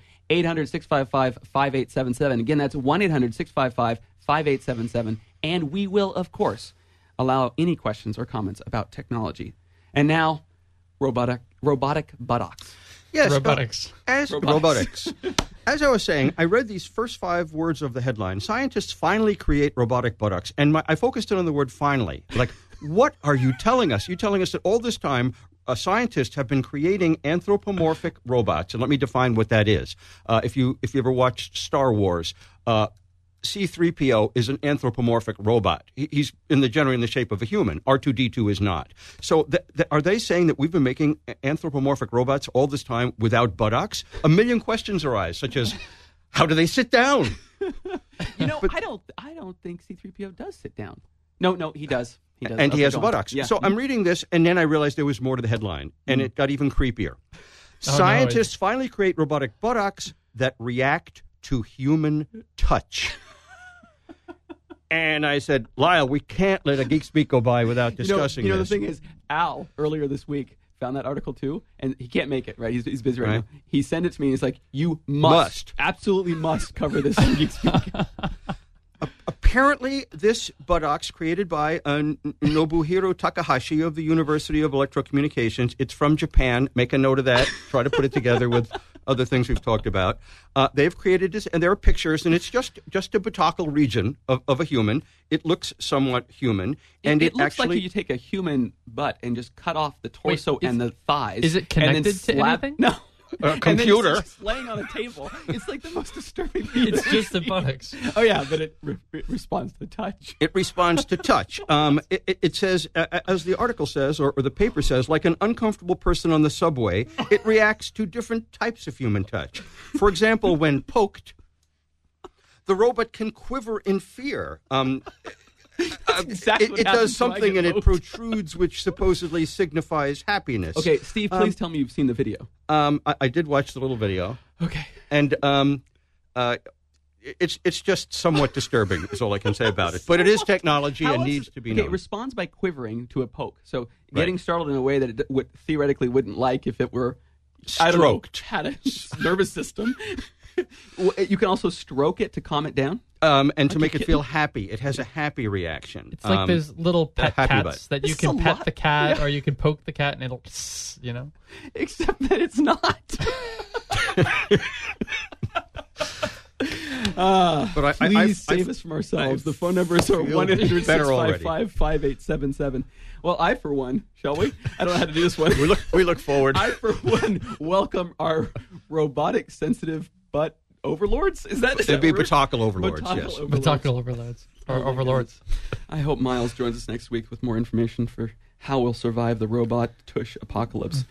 [SPEAKER 1] 800-655-5877. Again, that's 1-800-655-5877. And we will, of course, allow any questions or comments about technology. And now, robotic buttocks.
[SPEAKER 3] Yes,
[SPEAKER 2] Robotics.
[SPEAKER 3] Robotics. As I was saying, I read these first 5 words of the headline. Scientists finally create robotic buttocks. And I focused in on the word finally. Like, what are you telling us? You're telling us that all this time, scientists have been creating anthropomorphic robots. And let me define what that is. If you ever watched Star Wars, C-3PO is an anthropomorphic robot. He's generally in the shape of a human. R2-D2 is not. So are they saying that we've been making anthropomorphic robots all this time without buttocks? A million questions arise, such as, how do they sit down?
[SPEAKER 1] I don't think C-3PO does sit down. No, he does. He does.
[SPEAKER 3] And he has buttocks.
[SPEAKER 1] Yeah.
[SPEAKER 3] So I'm reading this, and then I realized there was more to the headline, and it got even creepier. Scientists finally create robotic buttocks that react to human touch. And I said, Lyle, we can't let a Geek Speak go by without discussing
[SPEAKER 1] this.
[SPEAKER 3] this.
[SPEAKER 1] The thing is, Al, earlier this week, found that article too, and he can't make it, right? He's busy right now. He sent it to me, and he's like, you must. Absolutely must cover this on Geek Speak.
[SPEAKER 3] Apparently, this buttocks created by Nobuhiro Takahashi of the University of Electrocommunications. It's from Japan. Make a note of that. Try to put it together with other things we've talked about. They've created this, and there are pictures, and it's just a buttoctal region of a human. It looks somewhat human, and
[SPEAKER 1] it looks
[SPEAKER 3] actually,
[SPEAKER 1] like you take a human butt and just cut off the torso and the thighs.
[SPEAKER 2] Is it connected to anything?
[SPEAKER 1] No.
[SPEAKER 3] A computer.
[SPEAKER 1] And then it's just laying on a table. It's like the most disturbing thing.
[SPEAKER 2] It's just the buttocks.
[SPEAKER 1] Oh, yeah, but it responds to touch.
[SPEAKER 3] It responds to touch. It says, as the article says, or the paper says, like an uncomfortable person on the subway, it reacts to different types of human touch. For example, when poked, the robot can quiver in fear.
[SPEAKER 1] Exactly
[SPEAKER 3] it does something, and it protrudes, which supposedly signifies happiness.
[SPEAKER 1] Okay, Steve, please tell me you've seen the video.
[SPEAKER 3] I did watch the little video.
[SPEAKER 1] Okay.
[SPEAKER 3] And it's just somewhat disturbing, is all I can say about it. But it is technology and needs to be known.
[SPEAKER 1] It responds by quivering to a poke. So getting startled in a way that it theoretically wouldn't like if it were
[SPEAKER 3] stroked.
[SPEAKER 1] Had a nervous system. You can also stroke it to calm it down.
[SPEAKER 3] And to make it feel happy. It has a happy reaction.
[SPEAKER 2] It's like those little pet cats that you can pet the cat or you can poke the cat and it'll,
[SPEAKER 1] Except that it's not.
[SPEAKER 3] But
[SPEAKER 1] please save us from ourselves. The phone numbers are 1-800-655-5877. Well, I, for one, shall we? I don't know how to do this one.
[SPEAKER 3] We look forward.
[SPEAKER 1] I, for one, welcome our robotic sensitive butt overlords.
[SPEAKER 3] It'd be Batacle overlords, yes.
[SPEAKER 2] Batacle overlords. Or overlords.
[SPEAKER 1] I hope Miles joins us next week with more information for how we'll survive the robot tush apocalypse.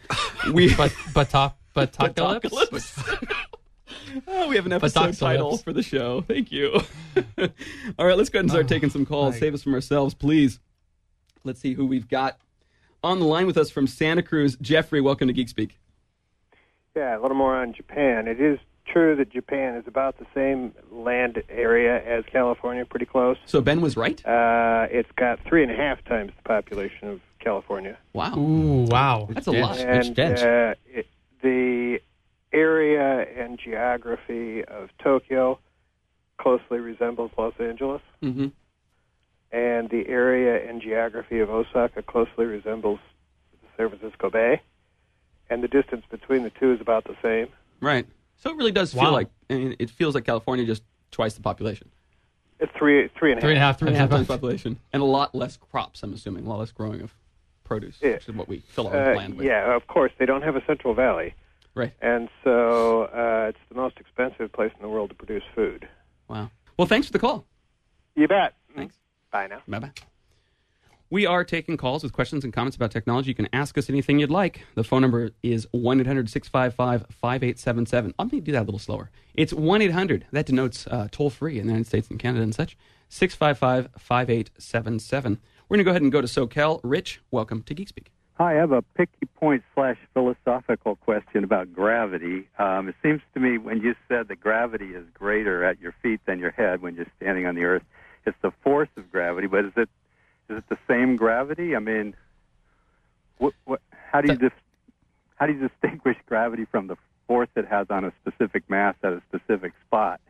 [SPEAKER 2] Batacalypse?
[SPEAKER 1] We have an episode title for the show. Thank you. All right, let's go ahead and start taking some calls. Save us from ourselves, please. Let's see who we've got on the line with us from Santa Cruz. Jeffrey, welcome to Geek Speak.
[SPEAKER 4] Yeah, a little more on Japan. It is true that Japan is about the same land area as California, pretty close.
[SPEAKER 1] So Ben was right?
[SPEAKER 4] It's got 3.5 times the population of California.
[SPEAKER 1] Wow.
[SPEAKER 2] Ooh, wow.
[SPEAKER 1] That's a lot.
[SPEAKER 3] It's dense.
[SPEAKER 4] The area and geography of Tokyo closely resembles Los Angeles.
[SPEAKER 1] Mm-hmm.
[SPEAKER 4] And the area and geography of Osaka closely resembles the San Francisco Bay. And the distance between the two is about the same.
[SPEAKER 1] Right. So it really does feel like, it feels like California just twice the population.
[SPEAKER 4] It's 3.5.
[SPEAKER 2] 3.5
[SPEAKER 1] times population. And a lot less crops, I'm assuming. A lot less growing of produce, which is what we fill our land with.
[SPEAKER 4] Yeah, of course. They don't have a central valley.
[SPEAKER 1] Right.
[SPEAKER 4] And so it's the most expensive place in the world to produce food.
[SPEAKER 1] Wow. Well, thanks for the call.
[SPEAKER 4] You bet.
[SPEAKER 1] Thanks.
[SPEAKER 4] Bye now.
[SPEAKER 1] Bye-bye. We are taking calls with questions and comments about technology. You can ask us anything you'd like. The phone number is 1-800-655-5877. Let me do that a little slower. It's 1-800. That denotes toll-free in the United States and Canada and such. 655-5877. We're going to go ahead and go to SoCal. Rich, welcome to Geek Speak.
[SPEAKER 5] Hi, I have a picky point / philosophical question about gravity. It seems to me when you said that gravity is greater at your feet than your head when you're standing on the earth, it's the force of gravity, but is it the same gravity? I mean, how do you distinguish gravity from the force it has on a specific mass at a specific spot?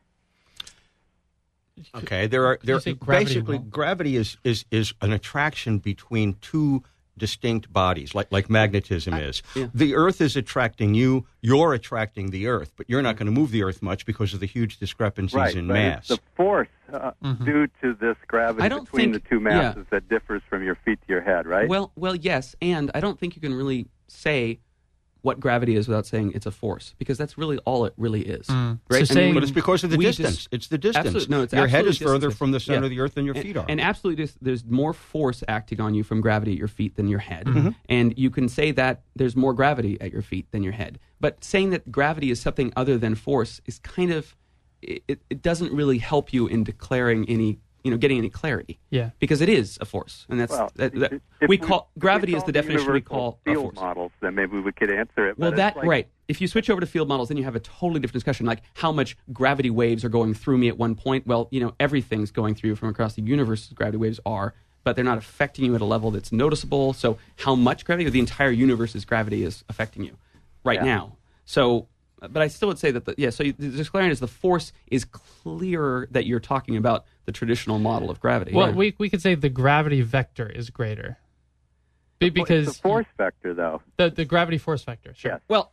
[SPEAKER 3] Okay, there basically gravity is an attraction between two distinct bodies, like magnetism is.
[SPEAKER 1] Yeah.
[SPEAKER 3] The Earth is attracting you. You're attracting the Earth, but you're not going to move the Earth much because of the huge discrepancies in
[SPEAKER 5] but
[SPEAKER 3] mass.
[SPEAKER 5] It's the force due to this gravity
[SPEAKER 1] I don't
[SPEAKER 5] between
[SPEAKER 1] think-
[SPEAKER 5] the two masses that differs from your feet to your head, right?
[SPEAKER 1] Well, yes, and I don't think you can really say what gravity is without saying it's a force, because that's really all it really is. Right?
[SPEAKER 2] So
[SPEAKER 1] I
[SPEAKER 2] saying-
[SPEAKER 3] But it's because of the
[SPEAKER 1] we
[SPEAKER 3] distance.
[SPEAKER 1] just-
[SPEAKER 3] It's the distance.
[SPEAKER 1] Absolutely, no, it's
[SPEAKER 3] your head
[SPEAKER 1] absolutely
[SPEAKER 3] is further
[SPEAKER 1] distance.
[SPEAKER 3] from the center
[SPEAKER 1] Yeah.
[SPEAKER 3] of the Earth than your feet are.
[SPEAKER 1] And absolutely, there's more force acting on you from gravity at your feet than your head.
[SPEAKER 3] Mm-hmm.
[SPEAKER 1] And you can say that there's more gravity at your feet than your head. But saying that gravity is something other than force is kind of, it doesn't really help you in declaring any, getting any clarity.
[SPEAKER 2] Yeah.
[SPEAKER 1] Because it is a force. And that's,
[SPEAKER 5] Well,
[SPEAKER 1] we call, gravity is the definition we
[SPEAKER 5] universal
[SPEAKER 1] call a
[SPEAKER 5] field
[SPEAKER 1] force.
[SPEAKER 5] models, then maybe we could answer it.
[SPEAKER 1] Well,
[SPEAKER 5] but
[SPEAKER 1] that
[SPEAKER 5] it's like,
[SPEAKER 1] right. If you switch over to field models, then you have a totally different discussion. Like how much gravity waves are going through me at one point. Well, everything's going through from across the universe. Gravity waves are, but they're not affecting you at a level that's noticeable. So, how much gravity, or the entire universe's gravity, is affecting you right now? So, but I still would say that so the declaring is the force is clearer that you're talking about the traditional model of gravity.
[SPEAKER 2] Well, we could say the gravity vector is greater. Because
[SPEAKER 5] it's a force vector, though.
[SPEAKER 2] the gravity force vector, sure.
[SPEAKER 5] Yes.
[SPEAKER 1] Well,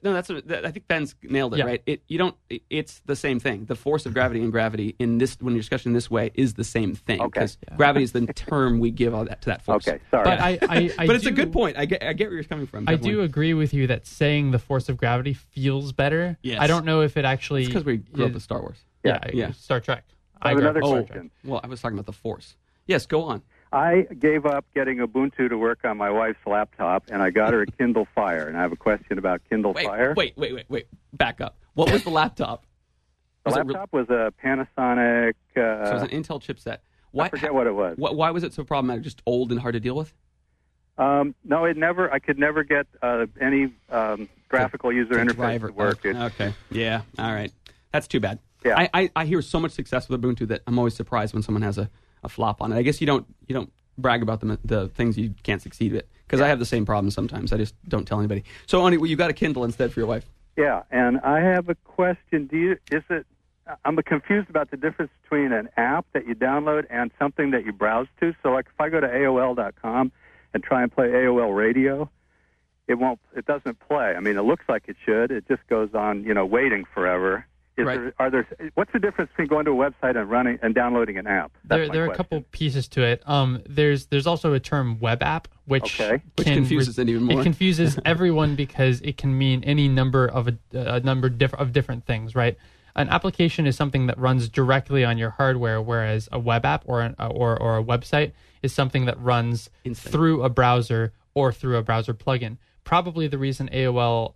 [SPEAKER 1] I think Ben's nailed it,
[SPEAKER 2] Yeah.
[SPEAKER 1] right? It's the same thing. The force of gravity and gravity when you're discussing this way is the same thing.
[SPEAKER 5] Okay.
[SPEAKER 1] Because gravity is the term we give to that force.
[SPEAKER 5] Okay, sorry.
[SPEAKER 2] But I
[SPEAKER 1] But it's a good point. I get where you're coming from.
[SPEAKER 2] I
[SPEAKER 1] definitely.
[SPEAKER 2] do agree with you that saying the force of gravity feels better.
[SPEAKER 1] Yes.
[SPEAKER 2] I don't know if it actually.
[SPEAKER 1] It's because we grew up with Star Wars.
[SPEAKER 2] Yeah. Star Trek.
[SPEAKER 5] I have
[SPEAKER 2] grew up
[SPEAKER 5] another
[SPEAKER 2] with Star
[SPEAKER 5] question.
[SPEAKER 1] Well, I was talking about the force. Yes, go on.
[SPEAKER 5] I gave up getting Ubuntu to work on my wife's laptop, and I got her a Kindle Fire. And I have a question about Kindle Fire.
[SPEAKER 1] Wait. Back up. What was the laptop?
[SPEAKER 5] The
[SPEAKER 1] Was it
[SPEAKER 5] laptop was a Panasonic.
[SPEAKER 1] So it was an Intel chipset.
[SPEAKER 5] I forget what it was.
[SPEAKER 1] Why was it so problematic? Just old and hard to deal with?
[SPEAKER 5] No, I could never get any graphical user
[SPEAKER 1] The
[SPEAKER 5] interface
[SPEAKER 1] driver.
[SPEAKER 5] to work.
[SPEAKER 1] Oh, okay. Yeah. All right. That's too bad.
[SPEAKER 5] Yeah.
[SPEAKER 1] I hear so much success with Ubuntu that I'm always surprised when someone has a flop on it. I guess you don't brag about the things you can't succeed with, because I have the same problem sometimes. I just don't tell anybody. So, Ani, you got a Kindle instead for your wife.
[SPEAKER 5] Yeah, and I have a question. I'm confused about the difference between an app that you download and something that you browse to. So, like, if I go to AOL.com and try and play AOL Radio, it doesn't play. I mean, it looks like it should. It just goes on, waiting forever.
[SPEAKER 1] Right.
[SPEAKER 5] What's the difference between going to a website and downloading an app?
[SPEAKER 2] There are a couple pieces to it. There's also a term web app, which
[SPEAKER 1] confuses it even more.
[SPEAKER 2] It confuses everyone because it can mean any number of a number of different things, right? An application is something that runs directly on your hardware, whereas a web app or a website is something that runs through a browser or through a browser plugin. Probably the reason AOL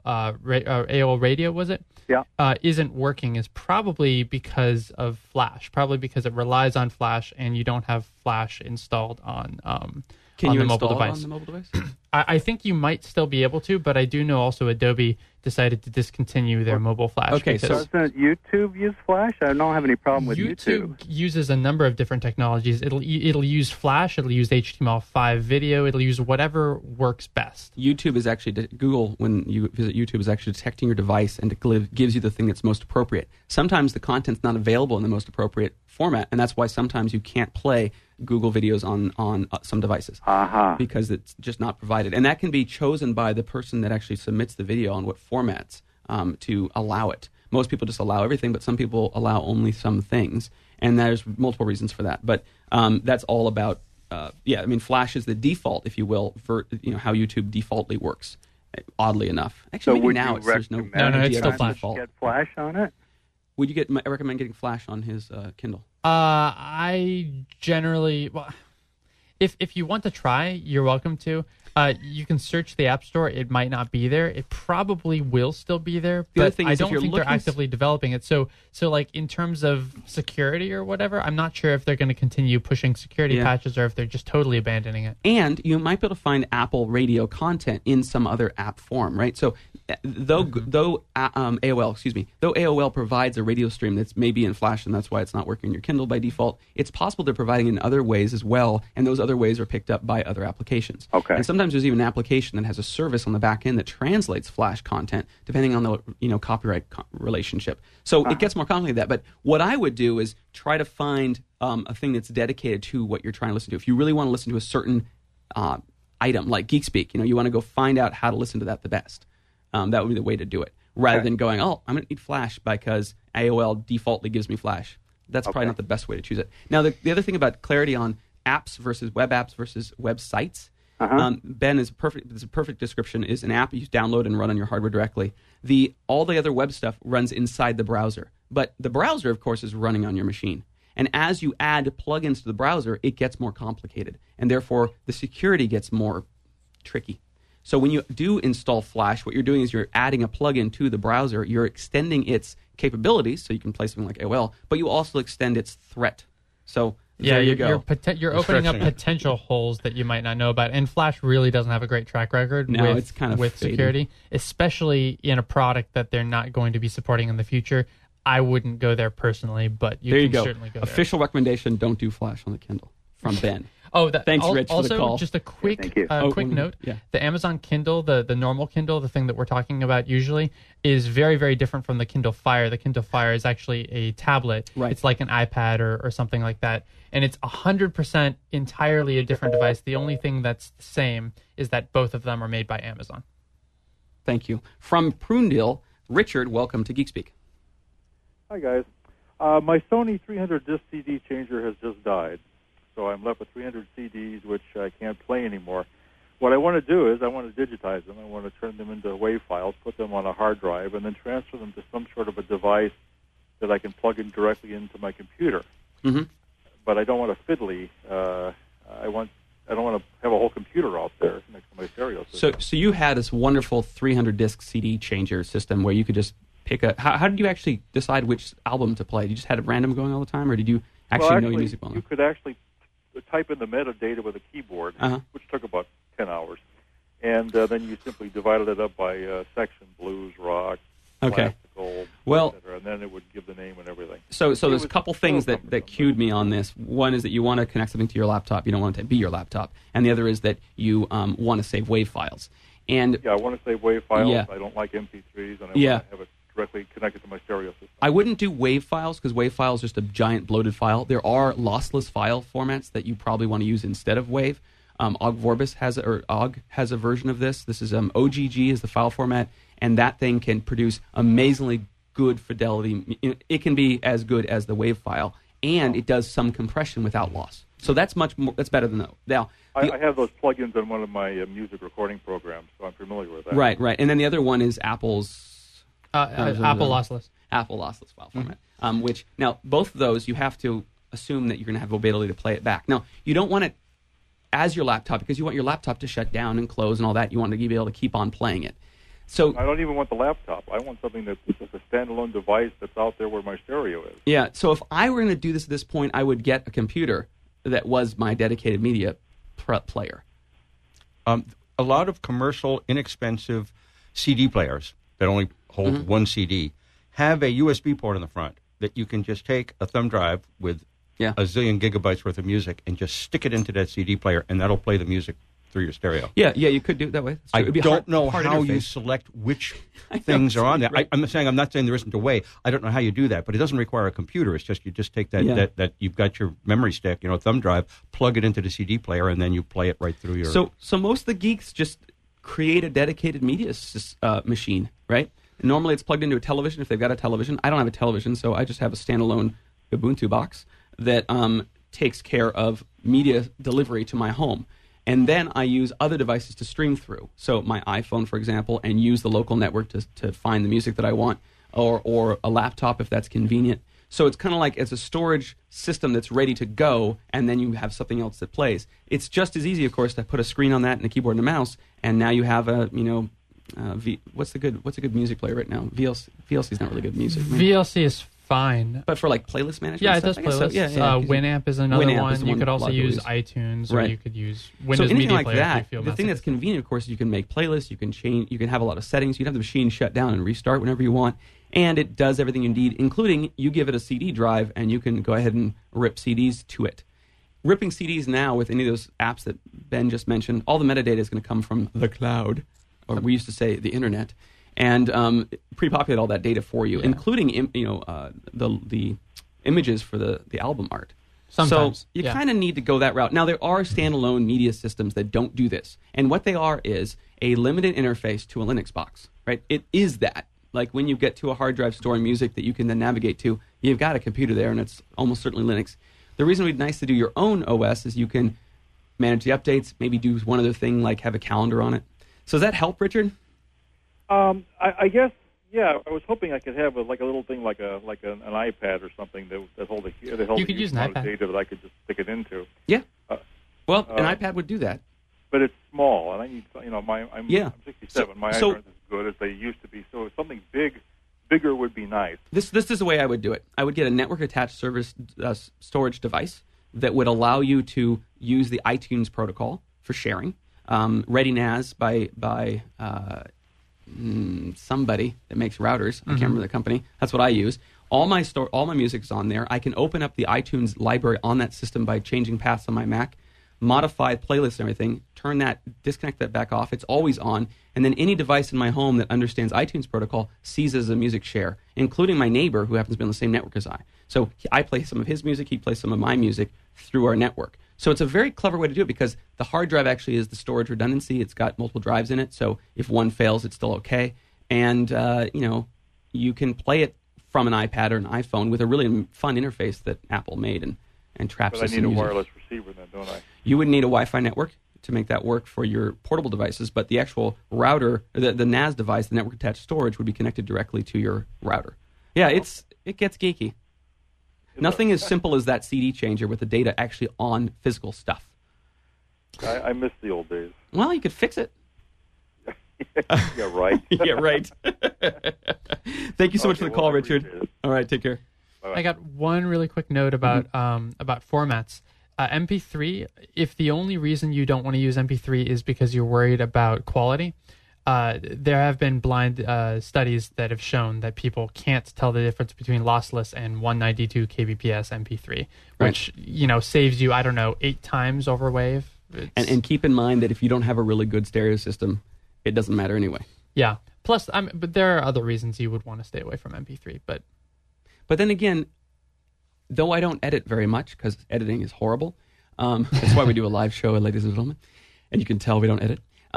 [SPEAKER 2] Radio, was it?
[SPEAKER 5] Yeah.
[SPEAKER 2] Isn't working is probably because of Flash. Probably because it relies on Flash, and you don't have Flash installed on the mobile device.
[SPEAKER 1] On the mobile device?
[SPEAKER 2] I think you might still be able to, but I do know also Adobe decided to discontinue their mobile Flash.
[SPEAKER 1] Okay,
[SPEAKER 2] because
[SPEAKER 5] doesn't YouTube use Flash? I don't have any problem with
[SPEAKER 2] YouTube uses a number of different technologies. It'll use Flash. It'll use HTML5 video. It'll use whatever works best.
[SPEAKER 1] YouTube is actually Google. When you visit YouTube, is actually detecting your device and gives you the thing that's most appropriate. Sometimes the content's not available in the most appropriate format, and that's why sometimes you can't play Google videos on some devices because it's just not provided. And that can be chosen by the person that actually submits the video on what formats to allow it. Most people just allow everything, but some people allow only some things, and there's multiple reasons for that. But that's all about Flash is the default, if you will, for how YouTube defaultly works. Oddly enough, actually,
[SPEAKER 5] so
[SPEAKER 1] maybe now there's no
[SPEAKER 2] it's still Flash.
[SPEAKER 5] Get Flash on it?
[SPEAKER 1] Would you recommend getting Flash on his Kindle?
[SPEAKER 2] I generally, if you want to try, you're welcome to. You can search the App Store. It might not be there. It probably will still be there, but I don't think they're actively developing it. So like in terms of security or whatever, I'm not sure if they're going to continue pushing security patches or if they're just totally abandoning it.
[SPEAKER 1] And you might be able to find Apple Radio content in some other app form, right? So though AOL provides a radio stream that's maybe in Flash, and that's why it's not working in your Kindle by default, it's possible they're providing it in other ways as well, and those other ways are picked up by other applications.
[SPEAKER 5] Okay.
[SPEAKER 1] And sometimes there's even an application that has a service on the back end that translates Flash content depending on the copyright relationship. So it gets more complicated than that. But what I would do is try to find a thing that's dedicated to what you're trying to listen to. If you really want to listen to a certain item like GeekSpeak. You want to go find out how to listen to that the best. That would be the way to do it, rather than going, I'm going to need Flash because AOL defaultly gives me Flash. That's probably not the best way to choose it. Now, the other thing about clarity on apps versus web websites, Ben is a perfect description. Is an app you download and run on your hardware directly. All the other web stuff runs inside the browser, but the browser, of course, is running on your machine. And as you add plugins to the browser, it gets more complicated, and therefore the security gets more tricky. So when you do install Flash, what you're doing is you're adding a plugin to the browser. You're extending its capabilities, so you can play something like AOL, but you also extend its threat. So there you go.
[SPEAKER 2] You're opening up potential holes that you might not know about. And Flash really doesn't have a great track record with security, especially in a product that they're not going to be supporting in the future. I wouldn't go there personally, but you can certainly go there.
[SPEAKER 1] Official recommendation, don't do Flash on the Kindle from Ben.
[SPEAKER 2] Thanks,
[SPEAKER 1] Rich, for the call.
[SPEAKER 2] Also, just a quick note. Yeah. The Amazon Kindle, the normal Kindle, the thing that we're talking about usually, is very, very different from the Kindle Fire. The Kindle Fire is actually a tablet.
[SPEAKER 1] Right.
[SPEAKER 2] It's like an iPad or something like that. And it's 100% entirely a different device. The only thing that's the same is that both of them are made by Amazon.
[SPEAKER 1] Thank you. From Prunedale, Richard, welcome to GeekSpeak.
[SPEAKER 6] Hi, guys. My Sony 300 disc CD changer has just died. So I'm left with 300 CDs, which I can't play anymore. What I want to do is I want to digitize them. I want to turn them into WAV files, put them on a hard drive, and then transfer them to some sort of a device that I can plug in directly into my computer.
[SPEAKER 1] Mm-hmm.
[SPEAKER 6] But I don't want a fiddly. I don't want to have a whole computer out there next to my stereo system.
[SPEAKER 1] So you had this wonderful 300 disc CD changer system where you could just pick a. How did you actually decide which album to play? Did you just have it random going all the time, or did you actually know your music well?
[SPEAKER 6] You could actually type in the metadata with a keyboard, which took about 10 hours. And then you simply divided it up by section, blues, rock, classical, etc. And then it would give the name and everything.
[SPEAKER 1] So there's a couple things that cued me on this. One is that you want to connect something to your laptop. You don't want it to be your laptop. And the other is that you want to save WAV files. And
[SPEAKER 6] I want to save WAV files. Yeah. I don't like MP3s, and I want to have it directly connected to my stereo system.
[SPEAKER 1] I wouldn't do WAV files because WAV file is just a giant bloated file. There are lossless file formats that you probably want to use instead of WAV. OGG Vorbis has a version of this. This is OGG is the file format, and that thing can produce amazingly good fidelity. It can be as good as the WAV file, and it does some compression without loss. So that's much more. That's better than that. Now,
[SPEAKER 6] I have those plugins in one of my music recording programs, so I'm familiar with that.
[SPEAKER 1] Right. And then the other one is Apple's.
[SPEAKER 2] Apple lossless.
[SPEAKER 1] Apple lossless file format. Which now both of those you have to assume that you're going to have the ability to play it back. Now you don't want it as your laptop because you want your laptop to shut down and close and all that. You want to be able to keep on playing it. So
[SPEAKER 6] I don't even want the laptop. I want something that's just a standalone device that's out there where my stereo is.
[SPEAKER 1] Yeah. So if I were going to do this at this point, I would get a computer that was my dedicated media player.
[SPEAKER 3] A lot of commercial, inexpensive CD players that only hold one CD, have a USB port on the front that you can just take a thumb drive with a zillion gigabytes worth of music and just stick it into that CD player, and that'll play the music through your stereo.
[SPEAKER 1] Yeah, you could do it that way.
[SPEAKER 3] I don't know how you select which things are on there. I'm not saying there isn't a way. I don't know how you do that, but it doesn't require a computer. It's just you just take that you've got your memory stick, thumb drive, plug it into the CD player, and then you play it right through your.
[SPEAKER 1] So most of the geeks just create a dedicated media machine, right? Normally, it's plugged into a television if they've got a television. I don't have a television, so I just have a standalone Ubuntu box that takes care of media delivery to my home. And then I use other devices to stream through. So my iPhone, for example, and use the local network to find the music that I want, or a laptop if that's convenient. So it's kind of like it's a storage system that's ready to go, and then you have something else that plays. It's just as easy, of course, to put a screen on that and a keyboard and a mouse, and now you have what's a good music player right now? VLC is not really good music.
[SPEAKER 2] VLC is fine,
[SPEAKER 1] but for like playlist management.
[SPEAKER 2] Yeah, it does playlists. Winamp is another one. You could also use iTunes, or you could use Windows
[SPEAKER 1] Media
[SPEAKER 2] Player.
[SPEAKER 1] Like that. The thing that's convenient, of course, is you can make playlists. You can have a lot of settings. You can have the machine shut down and restart whenever you want, and it does everything you need, including you give it a CD drive, and you can go ahead and rip CDs to it. Ripping CDs now with any of those apps that Ben just mentioned, all the metadata is going to come from the cloud, or we used to say the internet, and pre-populate all that data for you, including the images for the album art.
[SPEAKER 2] Sometimes.
[SPEAKER 1] So you kind of need to go that route. Now, there are standalone media systems that don't do this. And what they are is a limited interface to a Linux box, right? It is that. Like when you get to a hard drive storing music that you can then navigate to, you've got a computer there, and it's almost certainly Linux. The reason it would be nice to do your own OS is you can manage the updates, maybe do one other thing like have a calendar on it. So does that help, Richard?
[SPEAKER 6] I guess, yeah. I was hoping I could have a little thing like an iPad or something that hold
[SPEAKER 2] You could use an iPad.
[SPEAKER 6] data that I could just stick it into.
[SPEAKER 1] Yeah. Well, an iPad would do that.
[SPEAKER 6] But it's small, and I need, I'm 67. My eyes aren't as good as they used to be. So something bigger would be nice. This
[SPEAKER 1] is the way I would do it. I would get a network-attached storage device that would allow you to use the iTunes protocol for sharing. ReadyNAS by somebody that makes routers. I can't remember the company. That's what I use. All my music is on there. I can open up the iTunes library on that system by changing paths on my Mac, modify playlists and everything, disconnect that back off. It's always on. And then any device in my home that understands iTunes protocol sees it as a music share, including my neighbor who happens to be on the same network as I. So I play some of his music, he plays some of my music through our network. So it's a very clever way to do it because the hard drive actually is the storage redundancy. It's got multiple drives in it, so if one fails, it's still okay. And, you can play it from an iPad or an iPhone with a really fun interface that Apple made and traps
[SPEAKER 6] But I
[SPEAKER 1] this
[SPEAKER 6] need
[SPEAKER 1] in
[SPEAKER 6] a
[SPEAKER 1] music.
[SPEAKER 6] wireless receiver then, don't I?
[SPEAKER 1] You would need a Wi-Fi network to make that work for your portable devices, but the actual router, the NAS device, the network-attached storage, would be connected directly to your router. Yeah, it gets geeky. Nothing as simple as that CD changer with the data actually on physical stuff.
[SPEAKER 6] I miss the old days.
[SPEAKER 1] Well, you could fix it.
[SPEAKER 6] Yeah, right.
[SPEAKER 1] Yeah, right. Thank you so much for the call, Richard. All right, take care.
[SPEAKER 6] Bye-bye.
[SPEAKER 2] I got one really quick note about formats. MP3, if the only reason you don't want to use MP3 is because you're worried about quality, there have been blind studies that have shown that people can't tell the difference between lossless and 192 kbps MP3, which saves you 8 times over wave.
[SPEAKER 1] And keep in mind that if you don't have a really good stereo system, it doesn't matter anyway.
[SPEAKER 2] Yeah. Plus, but there are other reasons you would want to stay away from MP3. But
[SPEAKER 1] then again, though I don't edit very much because editing is horrible. That's why we do a live show, ladies and gentlemen, and you can tell we don't edit.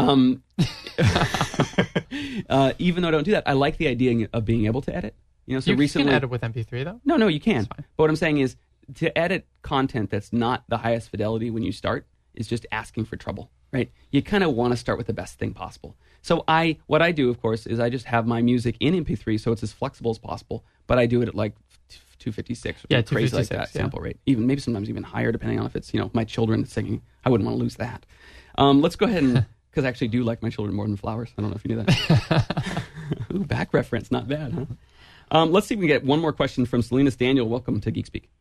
[SPEAKER 1] Even though I don't do that, I like the idea of being able to edit. So
[SPEAKER 2] you
[SPEAKER 1] recently,
[SPEAKER 2] can edit with MP3 though.
[SPEAKER 1] No, you can. But what I'm saying is to edit content that's not the highest fidelity when you start is just asking for trouble, right? You kind of want to start with the best thing possible. So what I do, of course, is I just have my music in MP3 so it's as flexible as possible, but I do it at like 256 or crazy like that sample rate. Even maybe sometimes even higher depending on if it's my children singing. I wouldn't want to lose that. Let's go ahead and because I actually do like my children more than flowers. I don't know if you knew that. Ooh, back reference, not bad, huh? Let's see if we can get one more question from Salinas Daniel. Welcome to Geek Speak.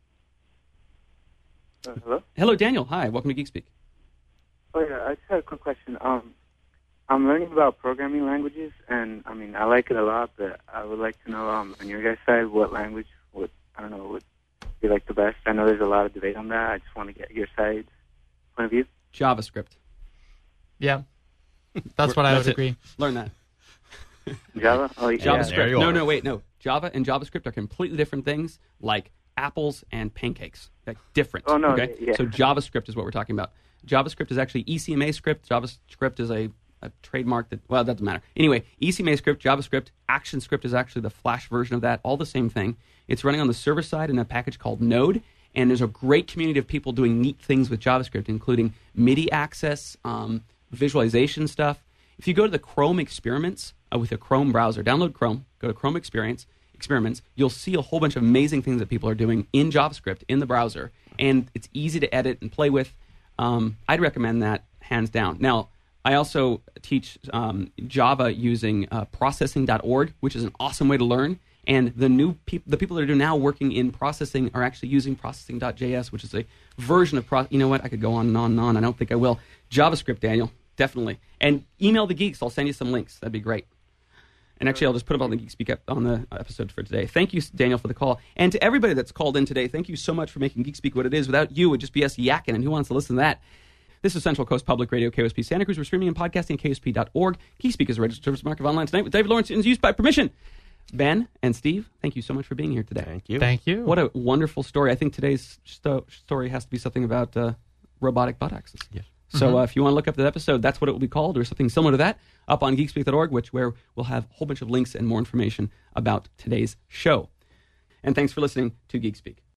[SPEAKER 7] Hello?
[SPEAKER 1] Hello, Daniel. Hi, welcome to Geek Speak.
[SPEAKER 7] Oh, yeah, I just had a quick question. I'm learning about programming languages, and, I like it a lot, but I would like to know, on your guys' side, what language would be like the best. I know there's a lot of debate on that. I just want to get your side's point of view.
[SPEAKER 1] JavaScript.
[SPEAKER 2] Yeah. That's what I would agree.
[SPEAKER 1] Learn that.
[SPEAKER 7] Java? Oh, yeah.
[SPEAKER 1] JavaScript. No. Java and JavaScript are completely different things, like apples and pancakes. Like different.
[SPEAKER 7] Oh, no.
[SPEAKER 1] Okay?
[SPEAKER 7] Yeah.
[SPEAKER 1] So JavaScript is what we're talking about. JavaScript is actually ECMA script. JavaScript is a trademark that, well, it doesn't matter. Anyway, ECMA script, JavaScript, ActionScript is actually the Flash version of that, all the same thing. It's running on the server side in a package called Node, and there's a great community of people doing neat things with JavaScript, including MIDI access, visualization stuff. If you go to the Chrome experiments with a Chrome browser, download Chrome, go to Chrome experiments, you'll see a whole bunch of amazing things that people are doing in JavaScript in the browser, and it's easy to edit and play with. I'd recommend that hands down. Now, I also teach Java using processing.org, which is an awesome way to learn. And the people that are now working in processing are actually using processing.js, which is a version of you know what? I could go on and on and on. I don't think I will. JavaScript, Daniel, definitely. And email the geeks. I'll send you some links. That'd be greek. And actually, I'll just put them on the Geek Speak on the episode for today. Thank you, Daniel, for the call. And to everybody that's called in today, thank you so much for making Geek Speak what it is. Without you, it would just be us yakking, and who wants to listen to that? This is Central Coast Public Radio, KOSP Santa Cruz. We're streaming and podcasting at KOSP.org. Geek Speak is a registered service mark of online tonight with David Lawrence and is used by permission. Ben and Steve, thank you so much for being here today.
[SPEAKER 3] Thank you.
[SPEAKER 2] Thank you.
[SPEAKER 1] What a wonderful story. I think today's story has to be something about robotic buttocks.
[SPEAKER 3] Yes.
[SPEAKER 1] So if you want to look up that episode, that's what it will be called, or something similar to that, up on geekspeak.org, where we'll have a whole bunch of links and more information about today's show. And thanks for listening to Geek Speak.